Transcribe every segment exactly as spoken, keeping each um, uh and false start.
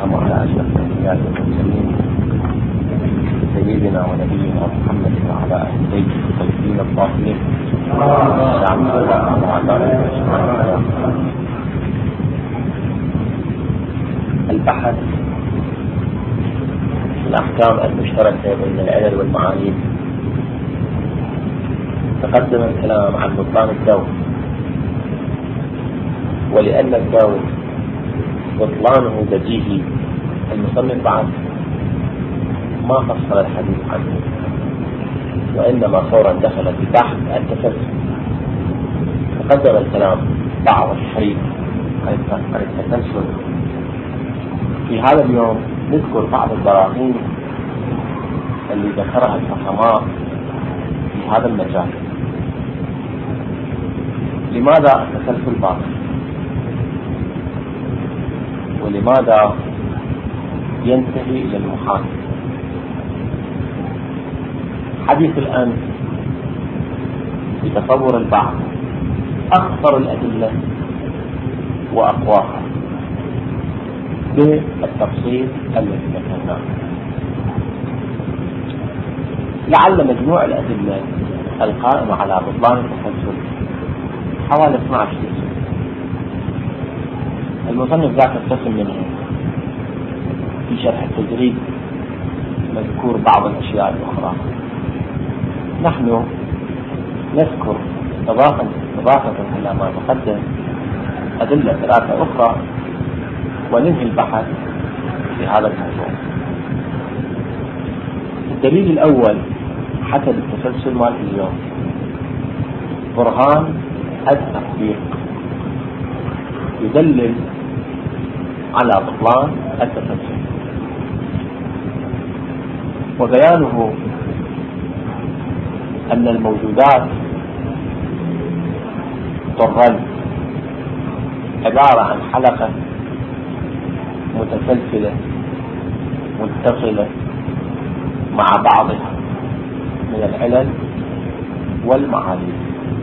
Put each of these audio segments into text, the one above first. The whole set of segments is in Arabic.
والسلام على أشرف الأنبياء والمرسلين سيدنا ونبينا محمد وعلى أهل بيته الطيبين الطاهرين البحث في الأحكام المشتركة بين العلل والمعاني. تقدم الكلام عن بطلان الدور، ولأن الدور بطلانه بديهي المصنف بعد ما فصل الحديث عنه، وإنما فورا دخل في بحث التسلسل. تقدم الكلام بعض الشيء عن التسلسل. في هذا اليوم نذكر بعض البراهين اللي ذكرها الحكماء في هذا المجال. لماذا التسلسل باطل؟ ولماذا ينتهي إلى المحال؟ حديث الآن بتصور البعض أكثر الأدلة وأقواها بالتفصيل الذي ذكرناه. لعل مجموع الأدلة القائمة على بطلان التسلسل حوالي اثني عشر قسم. المصنف ذاكر قسم منهم في شرح التجريد مذكور بعض الأشياء الأخرى. نحن نذكر إضافة إضافة إلى ما تقدم أدلة ثلاثة أخرى وننهي البحث في هذا الموضوع. الدليل الأول حسب التسلسل مال اليوم برهان التطبيق يدلل على بطلان التسلسل، وبيانه أن الموجودات طرا عبارة عن حلقة متسلسلة متصلة مع بعضها من العلل والمعالم.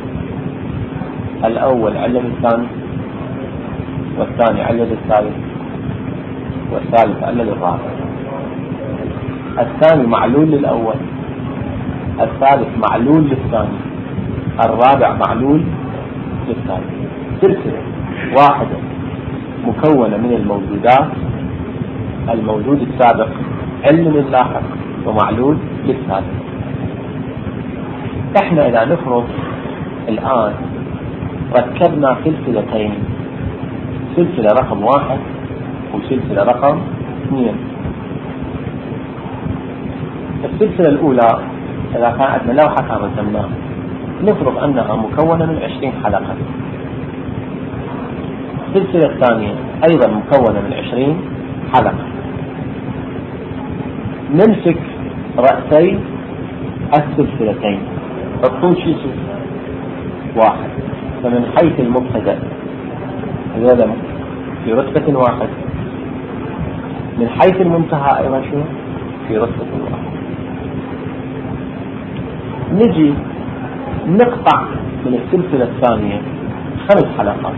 الأول علل الثاني، والثاني علل الثالث، والثالث علل الرابع. الثاني معلول للأول، الثالث معلول للثاني، الرابع معلول للثالث. سلسلة واحدة مكونة من الموجودات، الموجود السابق علم اللاحق ومعلول للثالث. احنا إذا نفرض الآن ركبنا سلسلتين، سلسلة رقم واحد وسلسلة رقم اثنين. السلسلة الأولى إذا كان عندنا لوحة كان رسمناها، نفرض أنها مكونة من عشرين حلقة. السلسلة الثانية أيضا مكونة من عشرين حلقة. نمسك رأسي السلسلتين، الطول شيء واحد، فمن حيث المبتدأ هذا في رتبة واحد، من حيث المنتهى أيضا شو في رتبة واحد. نجي نقطع من السلسلة الثانية خمس حلقات.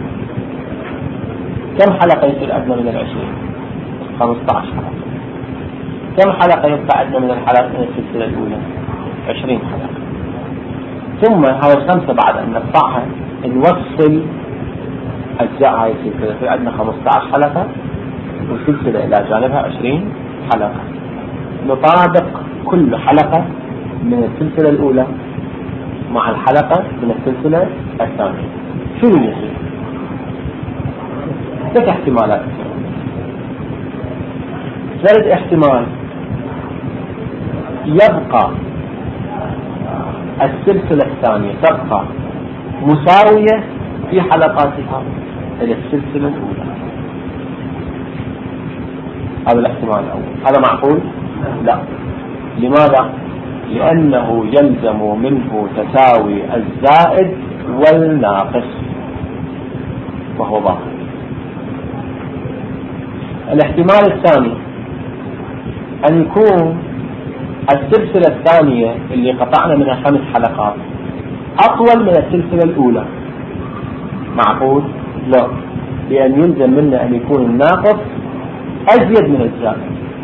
كم حلقة يصير عندنا من العشرين؟ خمسة عشر حلقة. كم حلقة يبقى عندنا من الحلقة من السلسلة الأولى؟ عشرين حلقة. ثم هاي الخمسة بعد أن نقطعها نوصل أجزاء هاي السلسلة، في عندنا خمسة عشر حلقة والسلسلة إلى جانبها عشرين حلقة. نطابق كل حلقة من السلسلة الأولى مع الحلقة من السلسلة الثانية. شو يصير؟ ثلاث احتمالات. ثالث احتمال يبقى السلسلة الثانية تبقى مساوية في حلقاتها إلى السلسلة الأولى. هذا الاحتمال الأول. هذا معقول؟ لا. لماذا؟ لأنه يلزم منه تساوي الزائد والناقص، وهو باطل. الاحتمال الثاني أن يكون السلسلة الثانية اللي قطعنا منها خمس حلقات أطول من السلسلة الأولى. معقول؟ لا، لأن يلزم منا أن يكون الناقص أزيد من الزائد.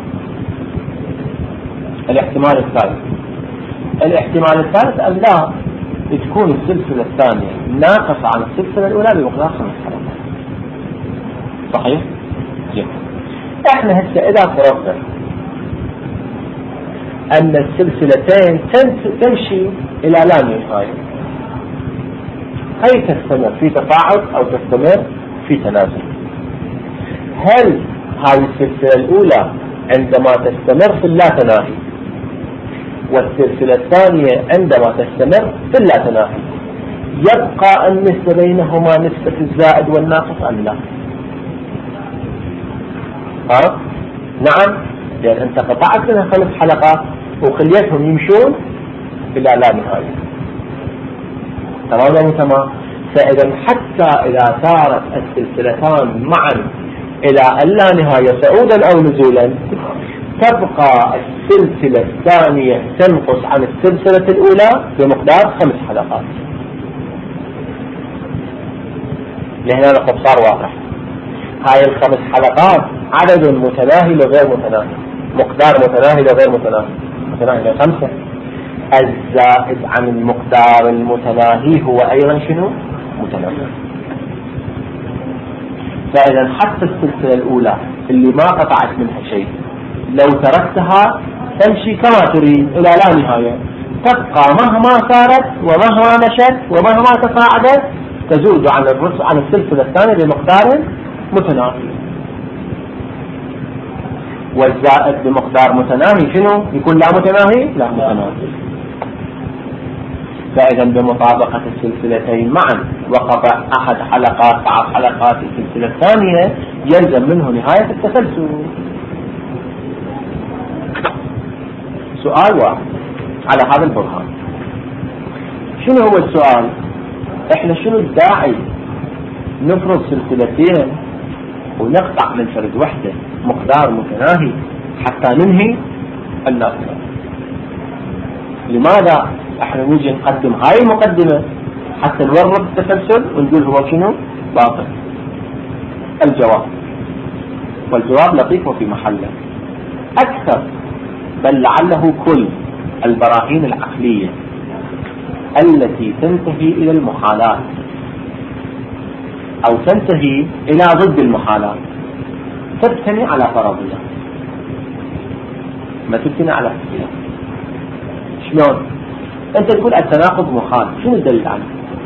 الاحتمال الثالث الاحتمال الثالث أن لا تكون السلسلة الثانية ناقصة عن السلسلة الأولى بمقدار خمس حلقات. صحيح؟ جيد. احنا هسه إذا فرضنا أن السلسلتين تمشي إلى لا نهاية، هي تستمر في تصاعد أو تستمر في تنازل. هل هذه السلسلة الأولى عندما تستمر في اللاتناهي والسلسلة الثانية عندما تستمر في اللاتناهي يبقى النسبة بينهما نسبة الزائد والناقص أم لا؟ ها؟ نعم، لأن أنت قطعت منها خمس حلقات وخليتهم يمشون إلى لا نهاية. تمام تمام. فإذا حتى إذا صارت السلسلتان معا إلى اللا نهاية صعودا أو نزولا تبقى السلسلة الثانية تنقص عن السلسلة الأولى بمقدار خمس حلقات. لهنا نقص صار واضح. هاي الخمس حلقات عدد متناهي لغير متناهي، مقدار متناهي لغير متناهي، متناهي لخمسة. الزائد عن المقدار المتناهي هو أيضا شنو؟ متناهي. فإذا حتى السلسلة الأولى اللي ما قطعت منها شيء لو تركتها تمشي كما تريد إلى لا نهاية، تبقى مهما صارت ومهما مشت ومهما تصاعدت تزود عن الرسل عن السلسلة الثانية بمقدار متناهي. والزائد بمقدار متناهي شنو؟ يكون لا متناهي؟ لا متناهي. فإذا بمطابقة السلسلتين معا وقطع أحد حلقات بعض حلقات السلسلة الثانية يلزم منه نهاية التسلسل. سؤال واحد على هذا البرهان. شنو هو السؤال؟ احنا شنو الداعي نفرض سلسلتين ونقطع من فرد وحدة مقدار متناهي حتى ننهي الناقصة؟ لماذا احنا نيجي نقدم هاي المقدمة حتى نورط التسلسل ونقول هو شنو باطل؟ الجواب، والجواب لطيف وفي محله، أكثر بل لعله كل البراهين العقلية التي تنتهي إلى المحالات أو تنتهي إلى ضد المحالات تبتني على فرضية، ما تبتني على احتمال. شلون؟ أنت تقول التناقض محال، شنو الدليل عنه؟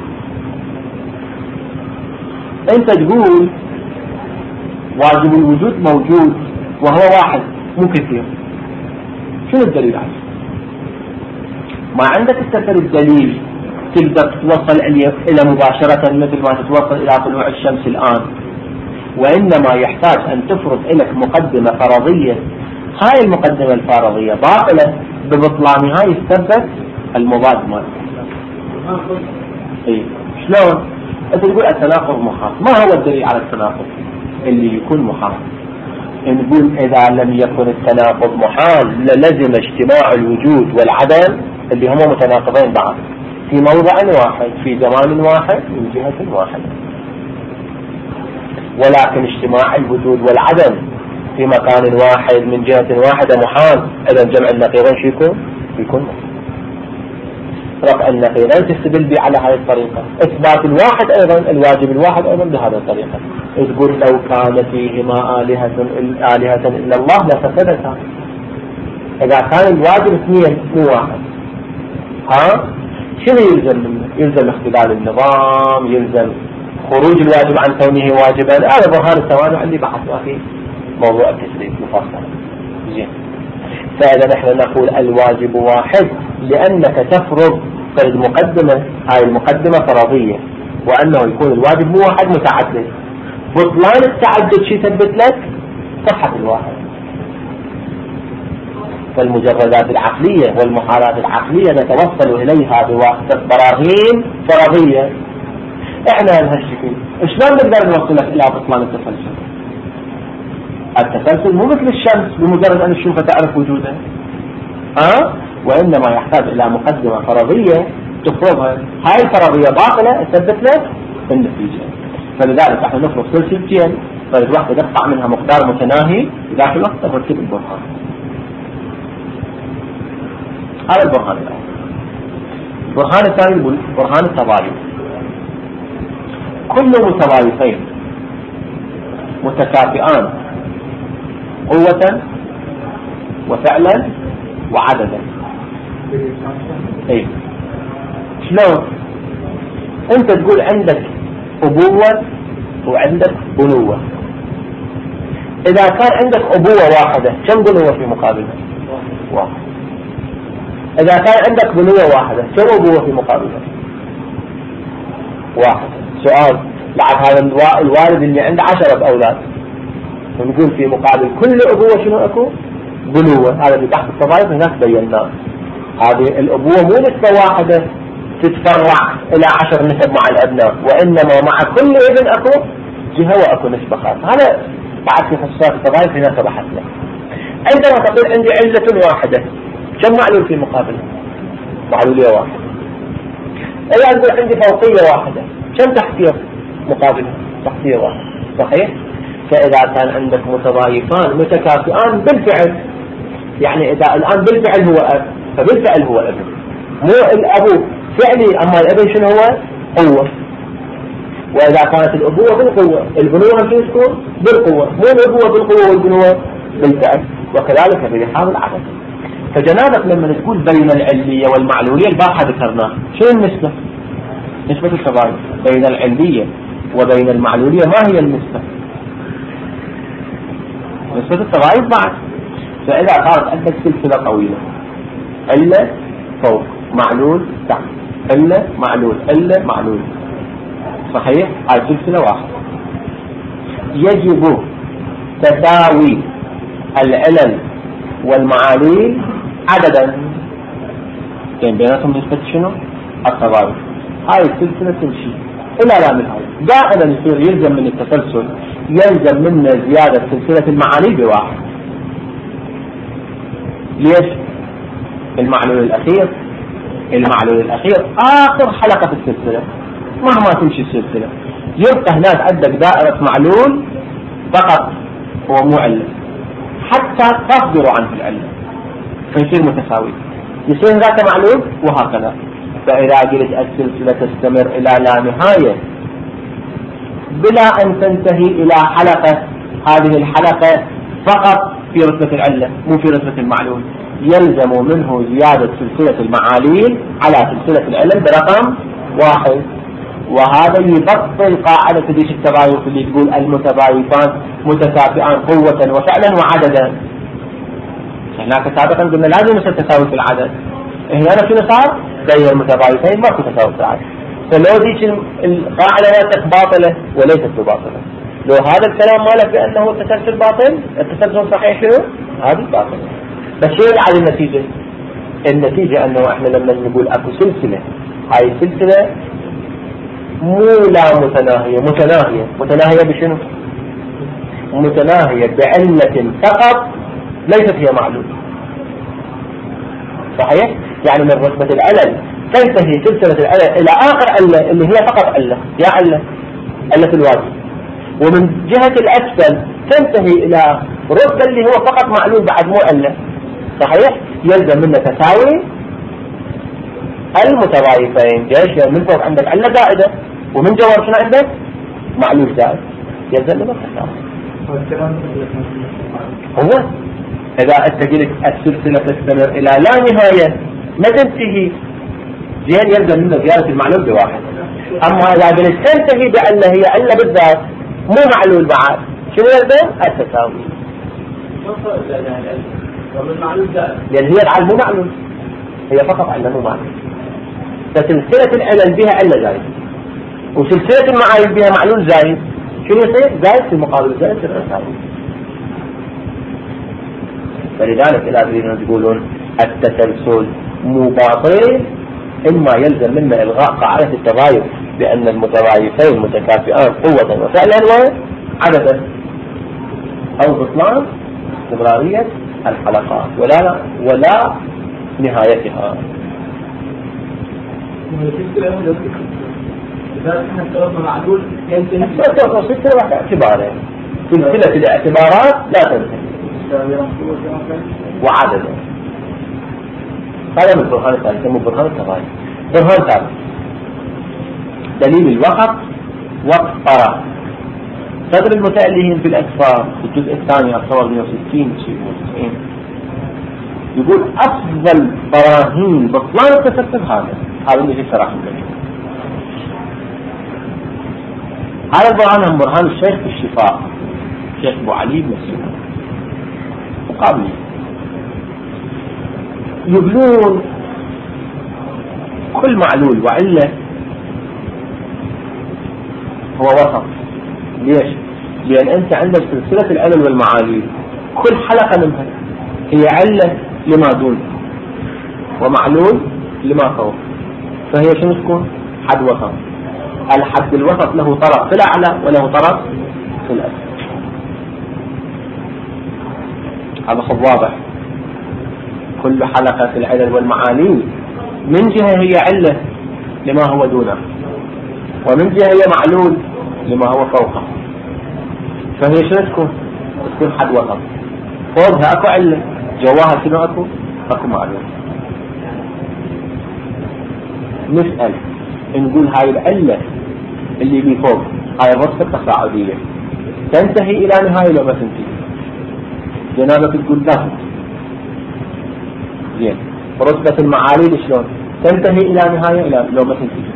أنت تقول واجب الوجود موجود وهو واحد مو كثير، شنو الدليل عنه؟ ما عندك السفر الدليل تقدر توصل إلى مباشرة مثل ما تتوصل إلى طلوع الشمس الآن، وإنما يحتاج أن تفرض لك مقدمة فرضية. هاي المقدمة الفرضية باطلة ببطلانها يثبت المضاد مالها. إيه شلون؟ أنت تقول التناقض محال، ما هو الدليل على التناقض اللي يكون محال؟ نقول إذا لم يكن التناقض محال للزم اجتماع الوجود والعدم اللي هما متناقضين بعض في موضع واحد في زمان واحد من جهة واحدة، ولكن اجتماع الوجود والعدم في مكان واحد من جهة واحدة محال. إذا جمع النقيضين شو يكون؟ يكون محال. رفع النقيضين تستدل به على هذه الطريقة. إثبات الواحد أيضا، الواجب الواحد أيضا بهذه الطريقة. تقول لو كان فيهما آلهة آلهة إلا الله لفسدتا. إذا كان الواجب اثنين مو واحد، ها شنو يلزم منه؟ يلزم اختلال النظام، يلزم خروج الواجب عن كونه واجبا. هذا برهان التوانع اللي بحثنا في موضوع التسليم مفصلا. زين. فإذا نحن نقول الواجب واحد لأنك تفرض فرض مقدمة، هاي المقدمة فرضية، وأنه يكون الواجب مو واحد متعدد. بطلان التعدد شي ثبت لك؟ صحة الواحد. فالمجردات العقلية والمحالات العقلية نتوصل إليها بواسطة براهين فرضية. احنا بهالشكل شلون نقدر نوصلك إلى بطلان التسلسل؟ التسلسل مو مثل الشمس بمجرد أن تشوفه تعرف وجوده، ها؟ وإنما يحتاج إلى مقدمة فرضية تفرضها. هاي الفرضية باطلة تثبت لك النتيجة. فلذلك نحن نفرض سلسلتين طيب واحدة تقطع منها مقدار متناهي ذاك الوقت ترتب البرهان. هذا البرهان الأول. البرهان الثاني برهان التضايف. كل متضايفين متكافئان قوة وفعلا وعددا. اي شلون؟ انت تقول عندك ابوة وعندك بنوة. اذا كان عندك ابوة واحدة كم بنوة في مقابلها؟ واحد. اذا كان عندك بنوة واحدة كم ابوة في مقابلها؟ واحد. سؤال، بعد هذا الوالد اللي عنده عشرة اولاد ونقول في مقابل كل ابوة شنو اكو؟ بنوة. هذا اللي تحت التضايف هناك بيناه. هذه الابوة مو نسبة واحدة تتفرع الى عشر نسب مع الابناء، وانما مع كل ابن اكو جهة واكو نسبة خاصة. هذا بعد في خصوصات التضايف هناك بحثنا. عندما تقول عندي علة واحدة كم معلول في مقابلها؟ معلولية واحدة. إذا أقول عندي فوقية واحدة كم تحتية مقابلها؟ تحتية واحدة. صحيح؟ فإذا كان عندك متضايفان متكافئان بالفعل، يعني إذا الآن بالفعل هو أب فبالفعل هو ابن، مو الأبو فعلي أما الابن شنو هو؟ قوة. وإذا كانت الأبوة بالقوة البنوة هم تكون بالقوة، مو الأبوة بالقوة والبنوة بالفعل. وكذلك في حال العدد. فجنابك لما تقول بين العلية والمعلولية البارحة ذكرناه شو النسبة؟ نسبة التضايف بين العلية وبين المعلولية ما هي النسبة؟ نسبة التضايف بعد. فإذا صارت عندك سلسلة طويلة علة فوق معلول تحت علة معلول علة معلول، صحيح؟ هاي سلسلة واحدة. يجب تساوي العلل والمعاليل عددا، يعني بيناتهم نسبة شنو؟ التضايف. هاي السلسلة تمشي إلى لا نهاية. دائما يصير يلزم من التسلسل يلزم منا زيادة سلسلة المعاليل بواحد. ليش؟ المعلول الأخير المعلول الأخير آخر حلقة في السلسلة، مهما تمشي السلسلة يبقى هناك عندك دائرة معلول فقط هو مو علة حتى تصدر عنه العلة فيصير متساوي، يصير ذاك معلول وهكذا. فإذا قلت السلسلة تستمر إلى لا نهاية بلا أن تنتهي إلى حلقة، هذه الحلقة فقط في رتبة العلة مو في رتبة المعلول، يلزم منه زيادة سلسلة المعاليل على سلسلة العلل برقم واحد. وهذا يبطل قاعدة ديش التضايف اللي تقول المتضايفان متكافئان قوة وفعلا وعددا. هناك سابقا قلنا لازم يصير تساوي في العدد، هنا شنو صار؟ بين المتضايفين ماكو تساوي في العدد. فلو ديش القاعدة ناتك باطلة وليست باطلة. لو هذا الكلام مالك بأنه التسلسل باطل، التسلسل صحيح شنو؟ هذه باطل. بس شو على النتيجة؟ النتيجة أنه إحنا لما نقول أكو سلسلة، هاي السلسلة مو لا متناهية، متناهية متناهية بشنو؟ متناهية بعلة فقط ليست هي معلول، صحيح؟ يعني من رتبة العلل تنتهي سلسلة العلل إلى آخر علة اللي هي فقط علة، يا علة علة الواجب، ومن جهة الأسفل تنتهي إلى رتبة اللي هو فقط معلول بعد مو علة، صحيح؟ يلزم منه تساوي المتضايفين. ليش؟ لأن من فوق عندك علة زائدة ومن جوار شنو عندك؟ معلول زائد، يلزم منه تساوي. هو إذا أنت قلت السلسلة تستمر إلى لا نهاية ما تنتهي زين يلزم منه زيادة المعلول بواحد. أما إذا قلت تنتهي بعلة هي علة بالذات مو معلول بعد شنو يلزم؟ التساوي. لأن هي العلة مو معلول، هي فقط علة مو معلول. فسلسلة العلل بها علة زايد وسلسلة المعاليل بها معلول زايد، شنو يصير؟ زايد في مقابل زايد في التساوي. فلذلك إذا تريدون تقولون التسلسل مو باطل إما يلزم منا إلغاء قاعدة التضايف بأن المتضايفين متكافئان قوة وفعلا وعددا، أو بطلان استمرارية الحلقات ولا ولا نهايتها. اعتباره سلسلة الاعتبارات لا تنتهي وعددا. هذا من البرهان الثالث يسمى برهان التغاير. برهان ثالث دليل الوقت والطرف. صدر المتألهين في الأسفار في الجزء الثاني الصور مئة وستين وتسعين يقول أفضل براهين بطلان التسلسل هذا هذا اللي في صراحة الجميع. هذا البرهان هم برهان الشيخ في الشفاء الشيخ أبو علي بن السنة مقابلين يقولون كل معلول وعلة هو وسط. ليش؟ لأن أنت عندك سلسلة العلل والمعاليل كل حلقة منها هي علة لما دون ومعلول لما فوق، فهي شنو تكون؟ حد وسط. الحد الوسط له طرف في الأعلى وله طرف في الأسفل. هذا خب واضح. كل حلقة في العلل والمعاليل من جهة هي علة لما هو دونه ومن جهة هي معلول لما هو فوقه، فهي شنو تكون؟ تكون حد وسط. فوقها اكو علة جواها شنو اكو؟ اكو معلول. نسأل نقول هاي العلة اللي بي فوق هاي الرتبة التصاعدية تنتهي الى نهاية لو ما تنتهي؟ جنابك تقول لا. زين رتبة المعاليل شلون تنتهي الى نهاية الى لو ما تنتهي؟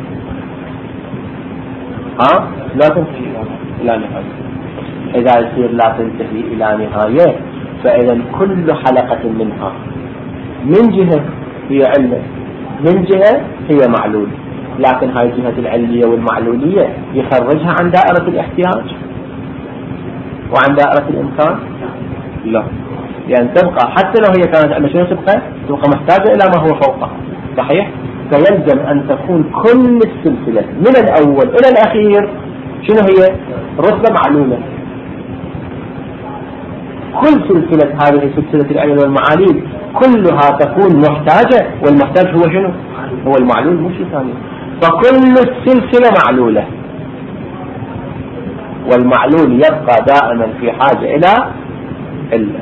ها لا تنتهي الى نهاية. اذا يصير لا تنتهي الى نهاية فاذا كل حلقة منها من جهة هي علة من جهة هي معلول، لكن هاي الجهة العلية والمعلولية يخرجها عن دائرة الاحتياج وعن دائرة الامكان؟ لا، لأن تبقى حتى لو هي كانت علة شنو تبقى؟ تبقى محتاجة إلى ما هو فوقها. صحيح؟ فيلزم أن تكون كل السلسلة من الأول إلى الأخير شنو هي؟ رتبة معلولة. كل سلسلة هذه سلسلة العلل والمعاليل كلها تكون محتاجة، والمحتاج هو شنو؟ هو المعلول مش ثاني. فكل السلسلة معلولة والمعلول يبقى دائما في حاجة إلى إلا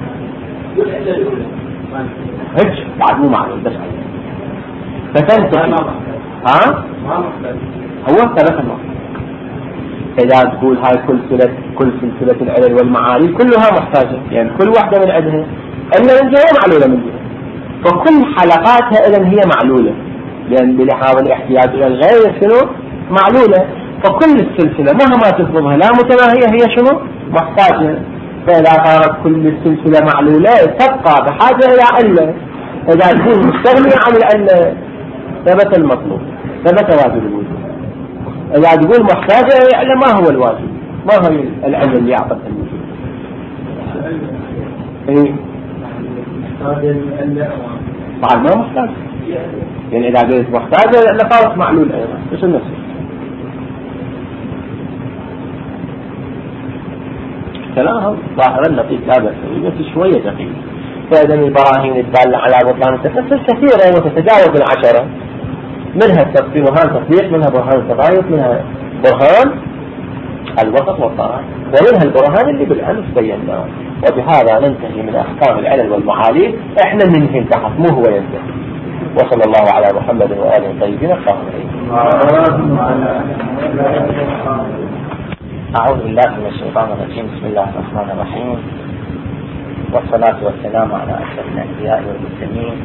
هيك بعد مو معلول بس فتنتهي. ها هو ثلاثة نقط. إذا تقول هاي كل سلسلة كل سلسلة العلل والمعاليل كلها محتاجة، يعني كل واحدة من عندها إلا من جهة معلولة من جهة، فكل حلقاتها إذن هي معلولة، لأن بلحاظ الاحتياج إلى الغير شنو معلولة. فكل السلسلة مهما تفرضها لا متناهية هي شنو محتاجة. فإذا كانت كل السلسلة معلولة تبقى بحاجة إلى علة. إذا تكون مستغنية عن العلة ثبت المطلوب، ثبت واجب الوجود. إذا تقول محتاجة إلى علة ما هو الواجب؟ ما هي العلة اللي أعطت الوجود؟ إيه بعد ما محتاج، يعني إذا قلت محتاجة لصارت معلول أيضا إيش النفس؟ كلامهم ظاهرا لطيف لا بأس بس شوية دقيق. فإذا البراهين الدالة على بطلان التسلسل كثيرة وتتجاوز العشرة، منها التفصيل وهذا التطبيق، منها برهان التضايق، منها برهان الوسط والطرف، ومنها البرهان اللي بالأمس بيناه. وبهذا ننتهي من أحكام العلل والمعاليل. احنا ننهي تحت مو هو ينتهي. وصلى الله على محمد وآله الطيبين الطاهرين. أعوذ بالله من الشيطان الرجيم. بسم الله الرحمن الرحيم، والصلاة والسلام على أشرف الأنبياء والمرسلين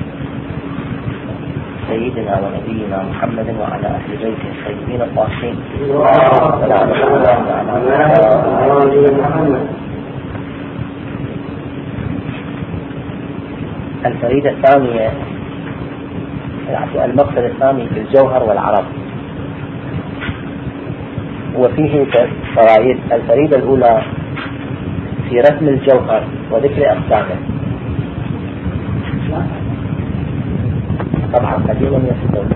سيدنا ونبينا محمد وعلى أهل بيته الطيبين الطاهرين. الفريدة الثانية المقصد الثاني في الجوهر والعرض، وفيه فوائد. الفريدة الأولى في رسم الجوهر وذكر أقسامه. طبعا قليلا يسدون.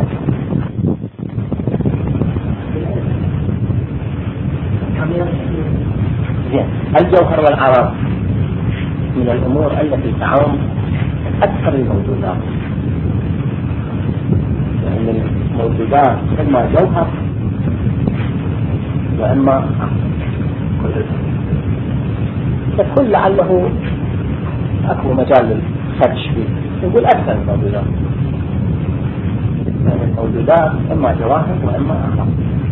الجوهر والعرض من الأمور التي تعم أكثر الموجودات، لأن الموجودات إما جوهر وإما تقول لعله أكو مجال للخدش فيه، نقول أكثر الموجودات، يعني الموجودات إما جواهر وإما أخر.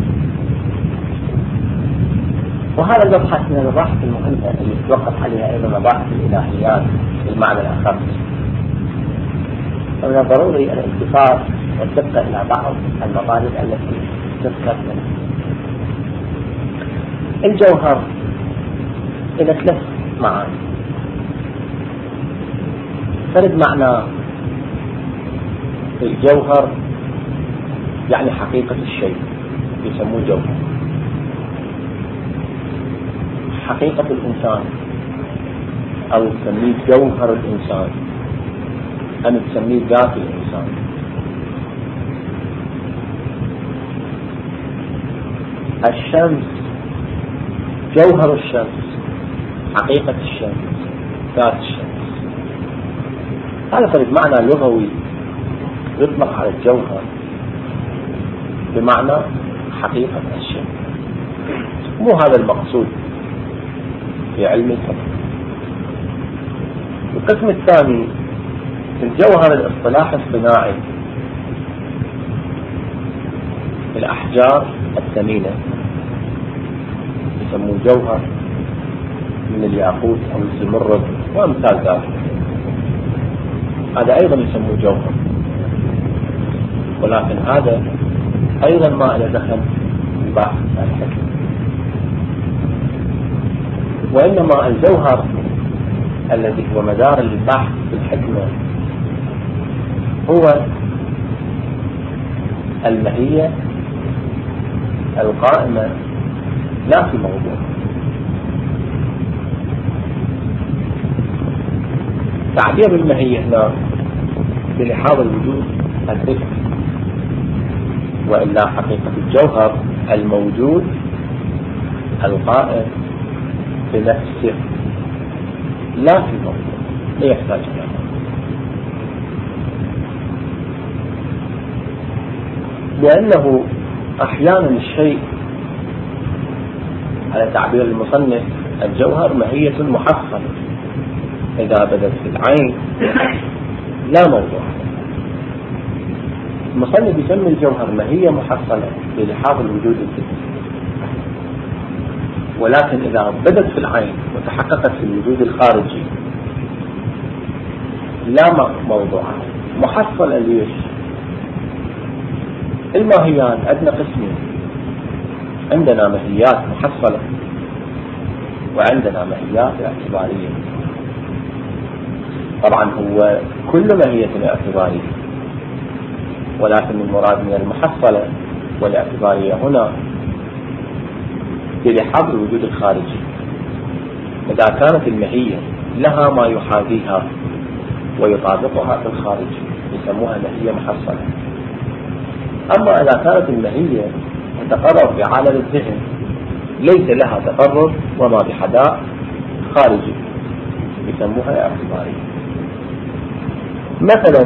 وهذا المبحث من المباحث المهمة اللي توقف عليها أيضا مباحث الإلهيات بالمعنى الآخر. ومن الضروري الالتفات والدقة إلى بعض المطالب التي تذكر منها. الجوهر إلى ثلاث معاني. فرد معنى الجوهر يعني حقيقة الشيء، يسموه جوهر. حقيقة الإنسان أو تسميه جوهر الإنسان، أم تسميه ذات الإنسان. الشمس جوهر الشمس، حقيقة الشمس، ذات الشمس. هذا فرد معنى لغوي يطلق على الجوهر بمعنى حقيقة الشيء. مو هذا المقصود في علم الفلك. القسم الثاني الجوهر الاصطلاح الصناعي، الأحجار الثمينة يسموه جوهر من الياقوت أو الزمرد وأمثال ذلك، هذا أيضا يسموه جوهر، ولكن هذا أيضا ما له دخل بباحث الحكم. وإنما الجوهر الذي هو مدار البحث في الحكمة هو الماهية القائمة لا في موضوع. تعبير الماهية هنا بلحاظ الوجود الذكر، وإلا حقيقة الجوهر الموجود القائم بنفسه لا في موضوع، لا يحتاج إلى لأنه أحيانا الشيء على تعبير المصنف الجوهر ماهية محصلة، إذا بدت في العين لا موضوع. المصنف يسمي الجوهر ماهية محصلة بلحاظ الوجود الذكري، ولكن إذا بدت في العين وتحققت في الوجود الخارجي لا موضوع. محصلة ليش؟ الماهيات عندنا قسمين، عندنا ماهيات محصلة وعندنا ماهيات اعتبارية. طبعا هو كل ماهية اعتبارية، ولكن المراد من المحصلة والاعتبارية هنا بلحاظ الوجود الخارجي. إذا كانت الماهية لها ما يحاذيها ويطابقها في الخارج يسموها ماهية محصلة. أما إذا كانت الماهية تتقرر في عالم الذهن ليس لها تقرر وما بحذاء خارجي يسموها اعتبارية. مثلا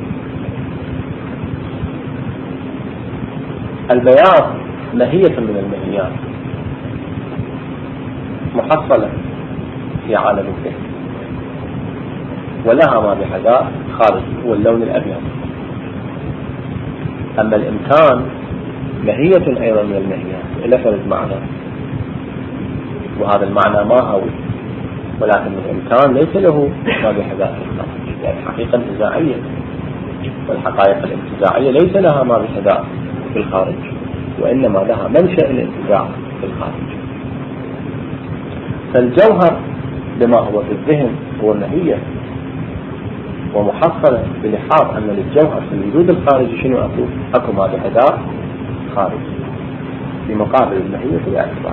البياض ماهية من الماهيات محصلة في عالم الذهن ولها ما بحذاء خارجي هو اللون الأبيض. أما الإمكان ماهية أيضا من الماهيات إلى فرد معنى، وهذا المعنى ما هو، ولكن الإمكان ليس له ما بحذاء الخارج، يعني حقيقة انتزاعية، والحقائق الانتزاعية ليس لها ما بحذاء في الخارج، وإنما لها منشأ الانتزاع في الخارج. فالجوهر بما هو في الذهن هو ماهية ومحصلة بلحاظ أن للجوهر في الوجود الخارجي شنو أكو؟ أكو ما بحذاء خارج في مقابل الماهية في الاعتبار.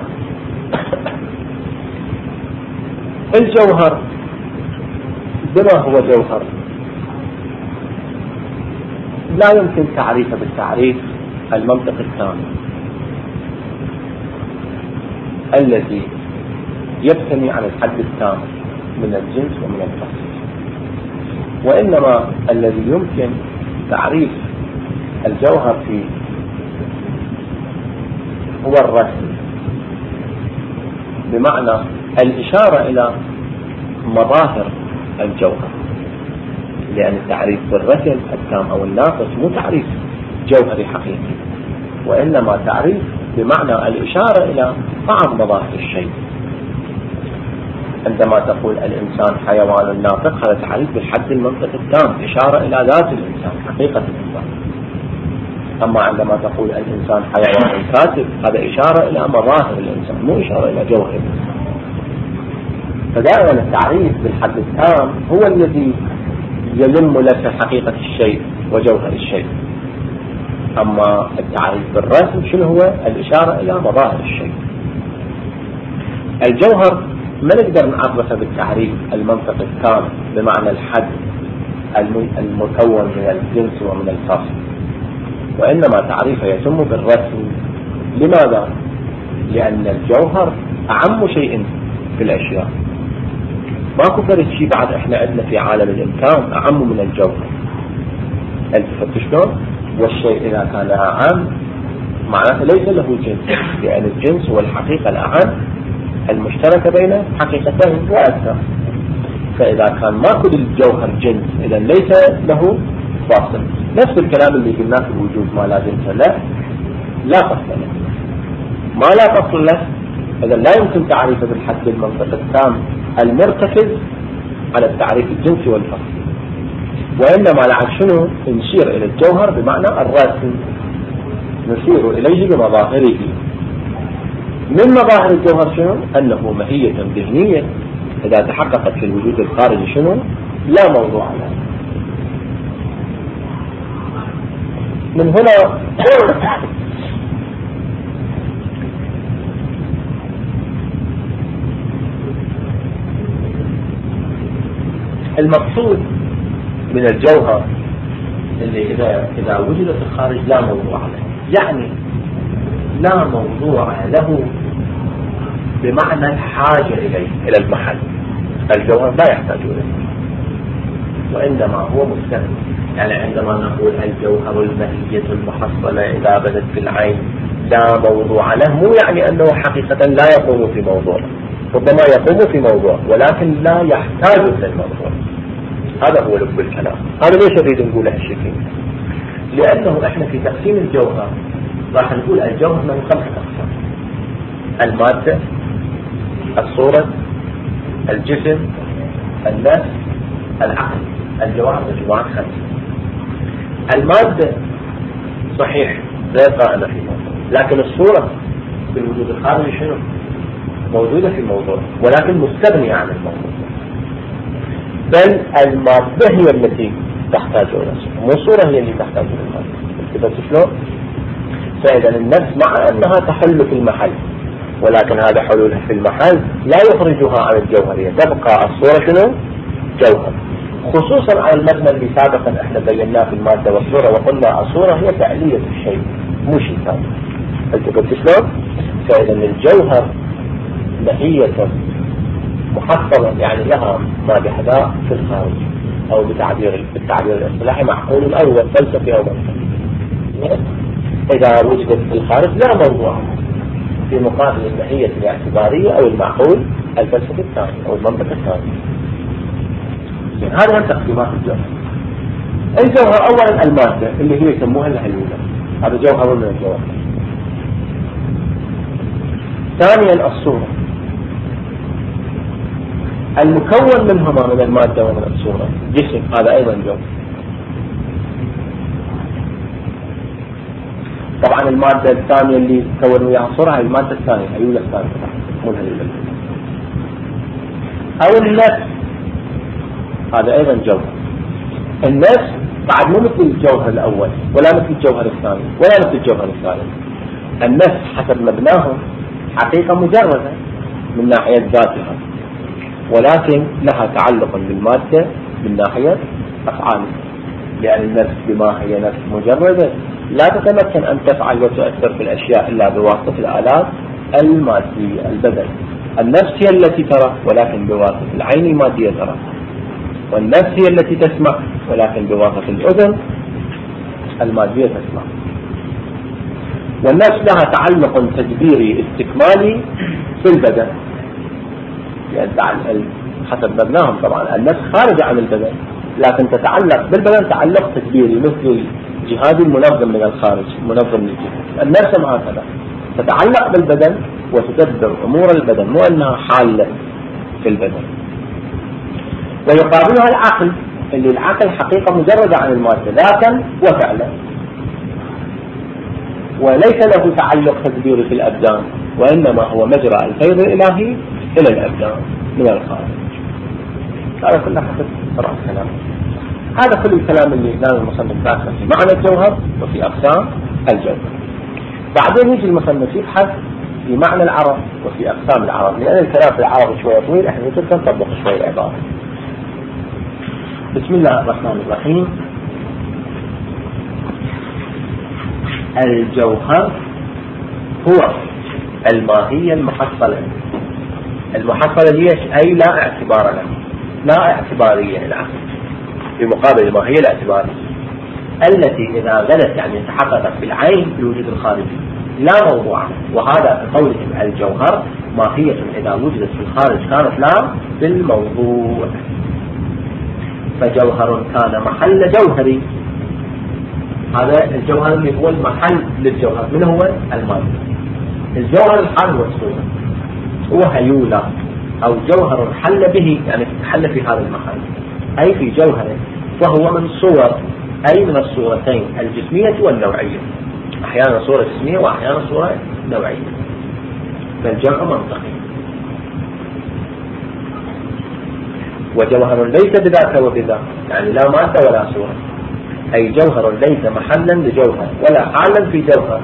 الجوهر بما هو جوهر لا يمكن تعريفه بالتعريف المنطق التام الذي يبتني على الحد التام من الجنس ومن الفصل، وإنما الذي يمكن تعريف الجوهر فيه هو الرسم، بمعنى الإشارة إلى مظاهر الجوهر، لأن التعريف بالرسم التام أو الناقص مو تعريف جوهري حقيقي، وإنما تعريف بمعنى الإشارة إلى بعض مظاهر الشيء. عندما تقول الإنسان حيوان ناطق هذا تعريف بالحد المنطق التام، إشارة إلى ذات الإنسان، حقيقة الإنسان. أما عندما تقول الإنسان حيوان كاتب هذا إشارة إلى مظاهر الإنسان، مو إشارة إلى جوهر الإنسان. فدائما التعريف بالحد التام هو الذي يلم لك حقيقة الشيء وجوهر الشيء. أما التعريف بالرسم شنو هو؟ الإشارة إلى مظاهر الشيء. الجوهر ما نقدر نعرفه بالتعريف المنطق التام بمعنى الحد المكون من الجنس ومن الفصل، وإنما تعريفه يتم بالرسم. لماذا؟ لأن الجوهر أعم شيء في الأشياء، ماكو فرق شيء بعد احنا عندنا في عالم الإمكان أعم من الجوهر. التفت شلون؟ والشيء إذا كان أعم معناته ليس له جنس، لأن الجنس هو الحقيقة الأعم المشتركة بين حقيقتين وأكثر. فإذا كان ماكو للجوهر جنس إذا ليس له فاصل. نفس الكلام اللي قلناه في الوجود ما لا جنس له لا فصل له، ما لا فصل له إذا لا يمكن تعريفه بالحد المنطق التام المرتكز على التعريف الجنسي والفصل، وإنما لعب شنو نشير إلى الجوهر بمعنى الرسم، نشير إليه بمظاهره. من مظاهر الجوهر شنو؟ أنه ماهية ذهنية إذا تحققت في الوجود الخارجي شنو؟ لا موضوع له. من هنا المقصود من الجوهر اللي إذا إذا وجد في الخارج لا موضوع له، يعني لا موضوع له بمعنى الحاجة إليه إلى المحل. الجوهر لا يحتاج إليه، وإنما هو مستقل. يعني عندما نقول الجوهر الماهية المحصلة إذا بدت في العين لا موضوع له، مو يعني أنه حقيقة لا يقوم في موضوع، ربما يقوم في موضوع ولكن لا يحتاج إلى الموضوع. هذا هو لب الكلام. هذا ليش نريد نقول هالشيء؟ لأنه إحنا في تقسيم الجوهر راح نقول الجوهر من خمسة أقسام: المادة، الصورة، الجسم، النفس، العقل. الجوهر مجموعات خمسة. المادة صحيح غير قائمة في موضوع، لكن الصورة في الوجود الخارجي شنو؟ موجودة في الموضوع ولكن مستغنية عن الموضوع. بل المادة هي التي تحتاج إلى الصورة، مو الصورة هي اللي تحتاج إلى المادة. كيف شلون؟ فإذا النفس مع أنها تحل في المحل، ولكن هذا حلولها في المحل لا يخرجها عن الجوهرية، تبقى الصورة شنو؟ جوهر. خصوصا على المبنى اللي سابقا احنا بيناه في المادة والصورة، وقلنا الصورة هي تعلية الشيء مو شيء ثاني. التفت شلون؟ فإذا الجوهر ماهية محصلة يعني لها مادة أداء في الخارج، أو بتعبير بالتعبير الاصطلاحي معقول الأول فلسفي أو منطقي. إذا وجدت في الخارج لا موضوع في مقابل الماهية الاعتبارية أو المعقول الفلسفي الثاني أو المنطق الثاني. هذا من تقسيمات الجوهر. الجوهر أولا المادة اللي هي يسموها الهلولة، هذا جوهر من الجوهر. ثانيا الصورة، المكون منهما من المادة ومن الصورة جسم، هذا أيضا جوهر. طبعا المادة الثانية اللي تكون وياها الصورة هي المادة الثانية الهلولة الثانية مو الهلولة. أو النفس، هذا أيضا جوهر. النفس بعد مو مثل الجوهر الأول ولا مثل الجوهر الثاني ولا مثل الجوهر الثالث. النفس حسب مبناهم حقيقة مجردة من ناحية ذاتها، ولكن لها تعلق بالمادة من ناحية أفعالها، لأن النفس بما هي نفس مجردة لا تتمكن أن تفعل وتؤثر في الأشياء إلا بواسطة الآلات المادية البدن. النفس هي التي ترى ولكن بواسطة العين المادية ترى، والنفس هي التي تسمع ولكن بواسطة الأذن المادية تسمع. والنفس لها تعلق تدبيري استكمالي في البدن، يدعي حسب مبناهم طبعا النفس خارج عن البدن، لكن تتعلق بالبدن تعلق تدبيري مثل الجهاد المنظم من الخارج منظم للجهاد. النفس هكذا تتعلق بالبدن وتدبر أمور البدن، مو أنها حالة في البدن. ويقابلها العقل، اللي العقل حقيقة مجردة عن المادة ذاتا وفعلا، وليس له تعلق تدبيري في الأبدان، وإنما هو مجرى الفيض الإلهي إلى الأبدان من الخارج. هذا كله حسب طرح الكلام. هذا كل الكلام اللي كان المصنف ذاكره في معنى الجوهر وفي أقسام الجوهر. بعدين يجي المصنف يبحث في معنى العرب وفي أقسام العرب، لأن الكلام في العرب شوية طويل، احنا نترك نطبق شوية العبارة. بسم الله الرحمن الرحيم. الجوهر هو الماهية المحصلة. المحصلة هي أي لا اعتبار له، لا اعتبارية العقل بمقابل الماهية الاعتبارية، التي إذا غلت يعني تحققت بالعين الوجود الخارجي لا موضوع. وهذا كقولهم الجوهر ماهية إذا وجدت في الخارج كانت لا بالموضوع. فجوهر كان محل جوهري، هذا الجوهر اللي هو المحل للجوهر، من هو المادة. الجوهر الحال هو الصورة، هو هيولى أو جوهر حل به، يعني حل في هذا المحل، أي في جوهره، وهو من صور، أي من الصورتين الجسمية والنوعية، أحيانا صورة جسمية وأحيانا صورة نوعية، فالجمع منطقي. وجوهر ليس بذاك وبذاك، يعني لا مادة ولا صورة، أي جوهر ليس محلا لجوهر ولا حالا في جوهر.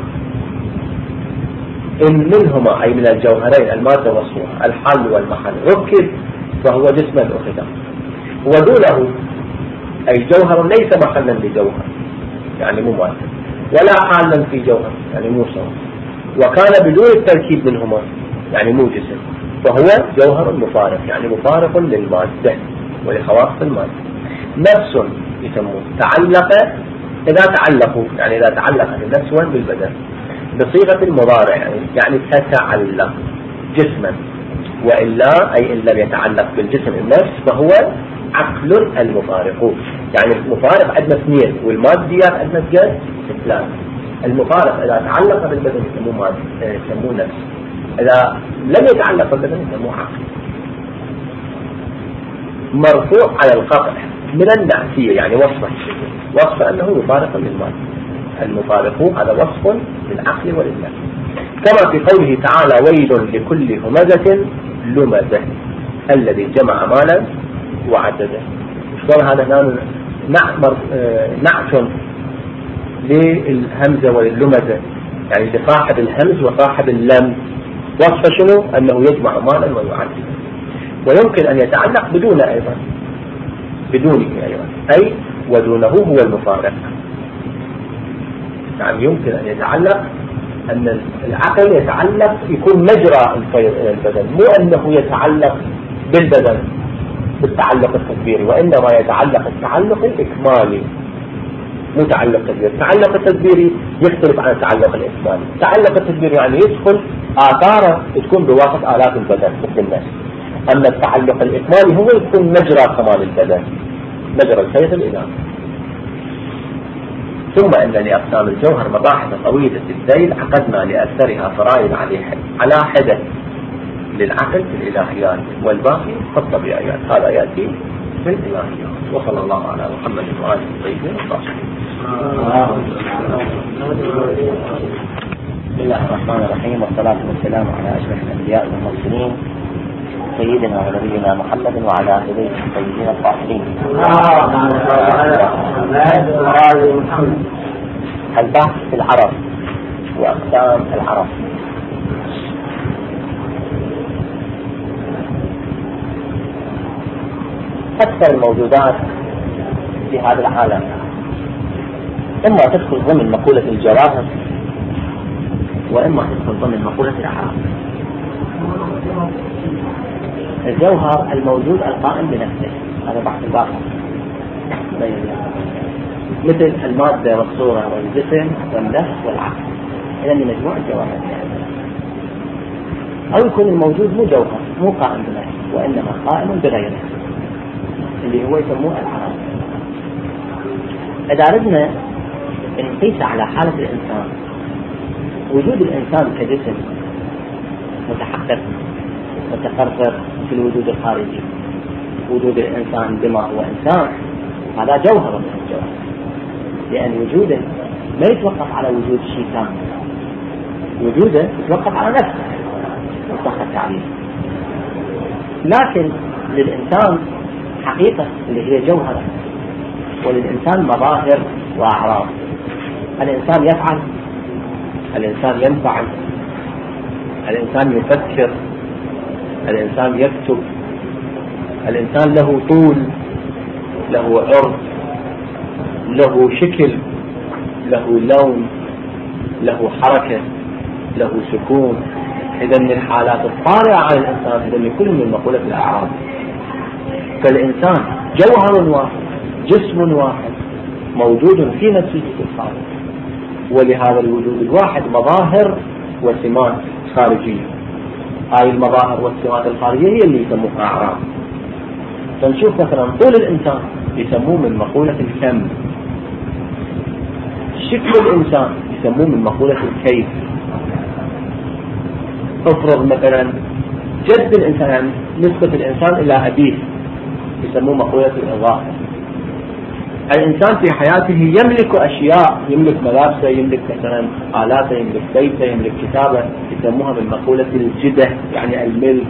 إن منهما أي من الجوهرين المادة والصورة الحل والمحل ركب فهو جسما أخذ، ودونه أي جوهر ليس محلا لجوهر يعني مو مادة، ولا حالا في جوهر يعني مو صورة، وكان بدون التركيب منهما يعني مو جسم، فهو جوهر مفارق يعني مفارق للمادة ولخواص المادة. نفس يسمون تعلق، إذا تعلقوا يعني إذا تعلق النفس وين بالبدن بصيغة المضارع، يعني, يعني تتعلق جسما، وإلا أي إن لم يتعلق بالجسم النفس فهو عقل المفارق. يعني المفارق عندنا اثنين والماديات عندنا ثلاث. المفارق إذا تعلق بالبدن يسموه مادة يسموه نفس، إذا لم يتعلق بالبدن يسموه عقل. مرفوع على القطع من النعسية يعني وصفه، وصف أنه مفارق للمادة. المفارق هذا وصف للعقل وللنفس، كما في قوله تعالى ويل لكل همزة لمزة الذي جمع مالا وعدده. شلون هذا نعت للهمزة ولللمزة، يعني لصاحب الهمز وصاحب اللم، وصف شنو أنه يجمع مالا ويعدده. ويمكن أن يتعلق بدون أيضا بدونه أيضا، أي ودونه هو المفارق. يعني يمكن أن يتعلق أن العقل يتعلق يكون مجرى الفيض إلى البدن، مو أنه يتعلق بالبدن بالتعلق التدبيري، وإنما يتعلق التعلق الإكمالي مو تعلق تدبيري. التعلق التدبيري يختلف عن التعلق الإكمالي. التعلق التدبيري يعني يدخل آثاره تكون بواسطة آلات البدن مثل الناس، أما التعلق الإكمالي هو يكون مجرى كمال البدن، مجرى الفيض الإلهي. ثم إن لأقسام الجوهر مباحث طويلة الذيل عقدنا لأكثرها فرائض على حدة للعقل في الإلهيات، والباقي الطبيعيات. هذا يأتي في الإلهيات. وصلى الله على محمد وآله الطيبين الطاهرين. بسم الله الرحمن الرحيم، والصلاة والسلام على أشرف الأنبياء والمرسلين سيدنا ونبينا محمد وعلى آله الطيبين الطاهرين. البحث في العرب وأقسام العرب. أكثر الموجودات في هذا العالم إما تدخل ضمن مقولة الجواهر، وإما تدخل ضمن مقولة الأعراف. الجوهر الموجود القائم بنفسه، هذا بحث الباقي، مثل المادة والصورة والجسم والنفس والعقل، إذا مجموع الجواهر. أو يكون الموجود مو جوهر، مو قائم بنفسه، وإنما قائم بغيره اللي هو يسموه العرض. إذا أردنا نقيس على حالة الإنسان، وجود الإنسان كجسم متحقق متقرر في الوجود الخارجي، وجود الإنسان بما هو إنسان، هذا جوهر من الجوهر، لأن وجوده ما يتوقف على وجود شيء ثاني، وجوده يتوقف على نفسه مطلق التعريف. لكن للإنسان حقيقة اللي هي جوهرة، وللإنسان مظاهر وأعراض. الإنسان يفعل، الإنسان ينفعل، الإنسان يفكر، الإنسان يكتب، الإنسان له طول، له عرض، له شكل، له لون، له حركة، له سكون. إذا من الحالات الطارئة على الإنسان إذا يكون من مقولة الأعراض. فالإنسان جوهر واحد، جسم واحد، موجود في نفسه الخارج، ولهذا الوجود الواحد مظاهر وسمات خارجية. هاي المظاهر والسمات الخارجية هي اللي يسموها أعراض. فنشوف مثلا طول الإنسان يسموه من مقولة الكم، شكل الإنسان يسموه من مقولة الكيف. افرض مثلا جد الإنسان، يعني نسبة الإنسان إلى أبيه، يسموه مقولة الإضافة. الإنسان في حياته يملك أشياء، يملك ملابسه، يملك مثلا آلاته، يملك بيته، يملك كتابه، يسموها من مقولة الجدة، يعني الملك.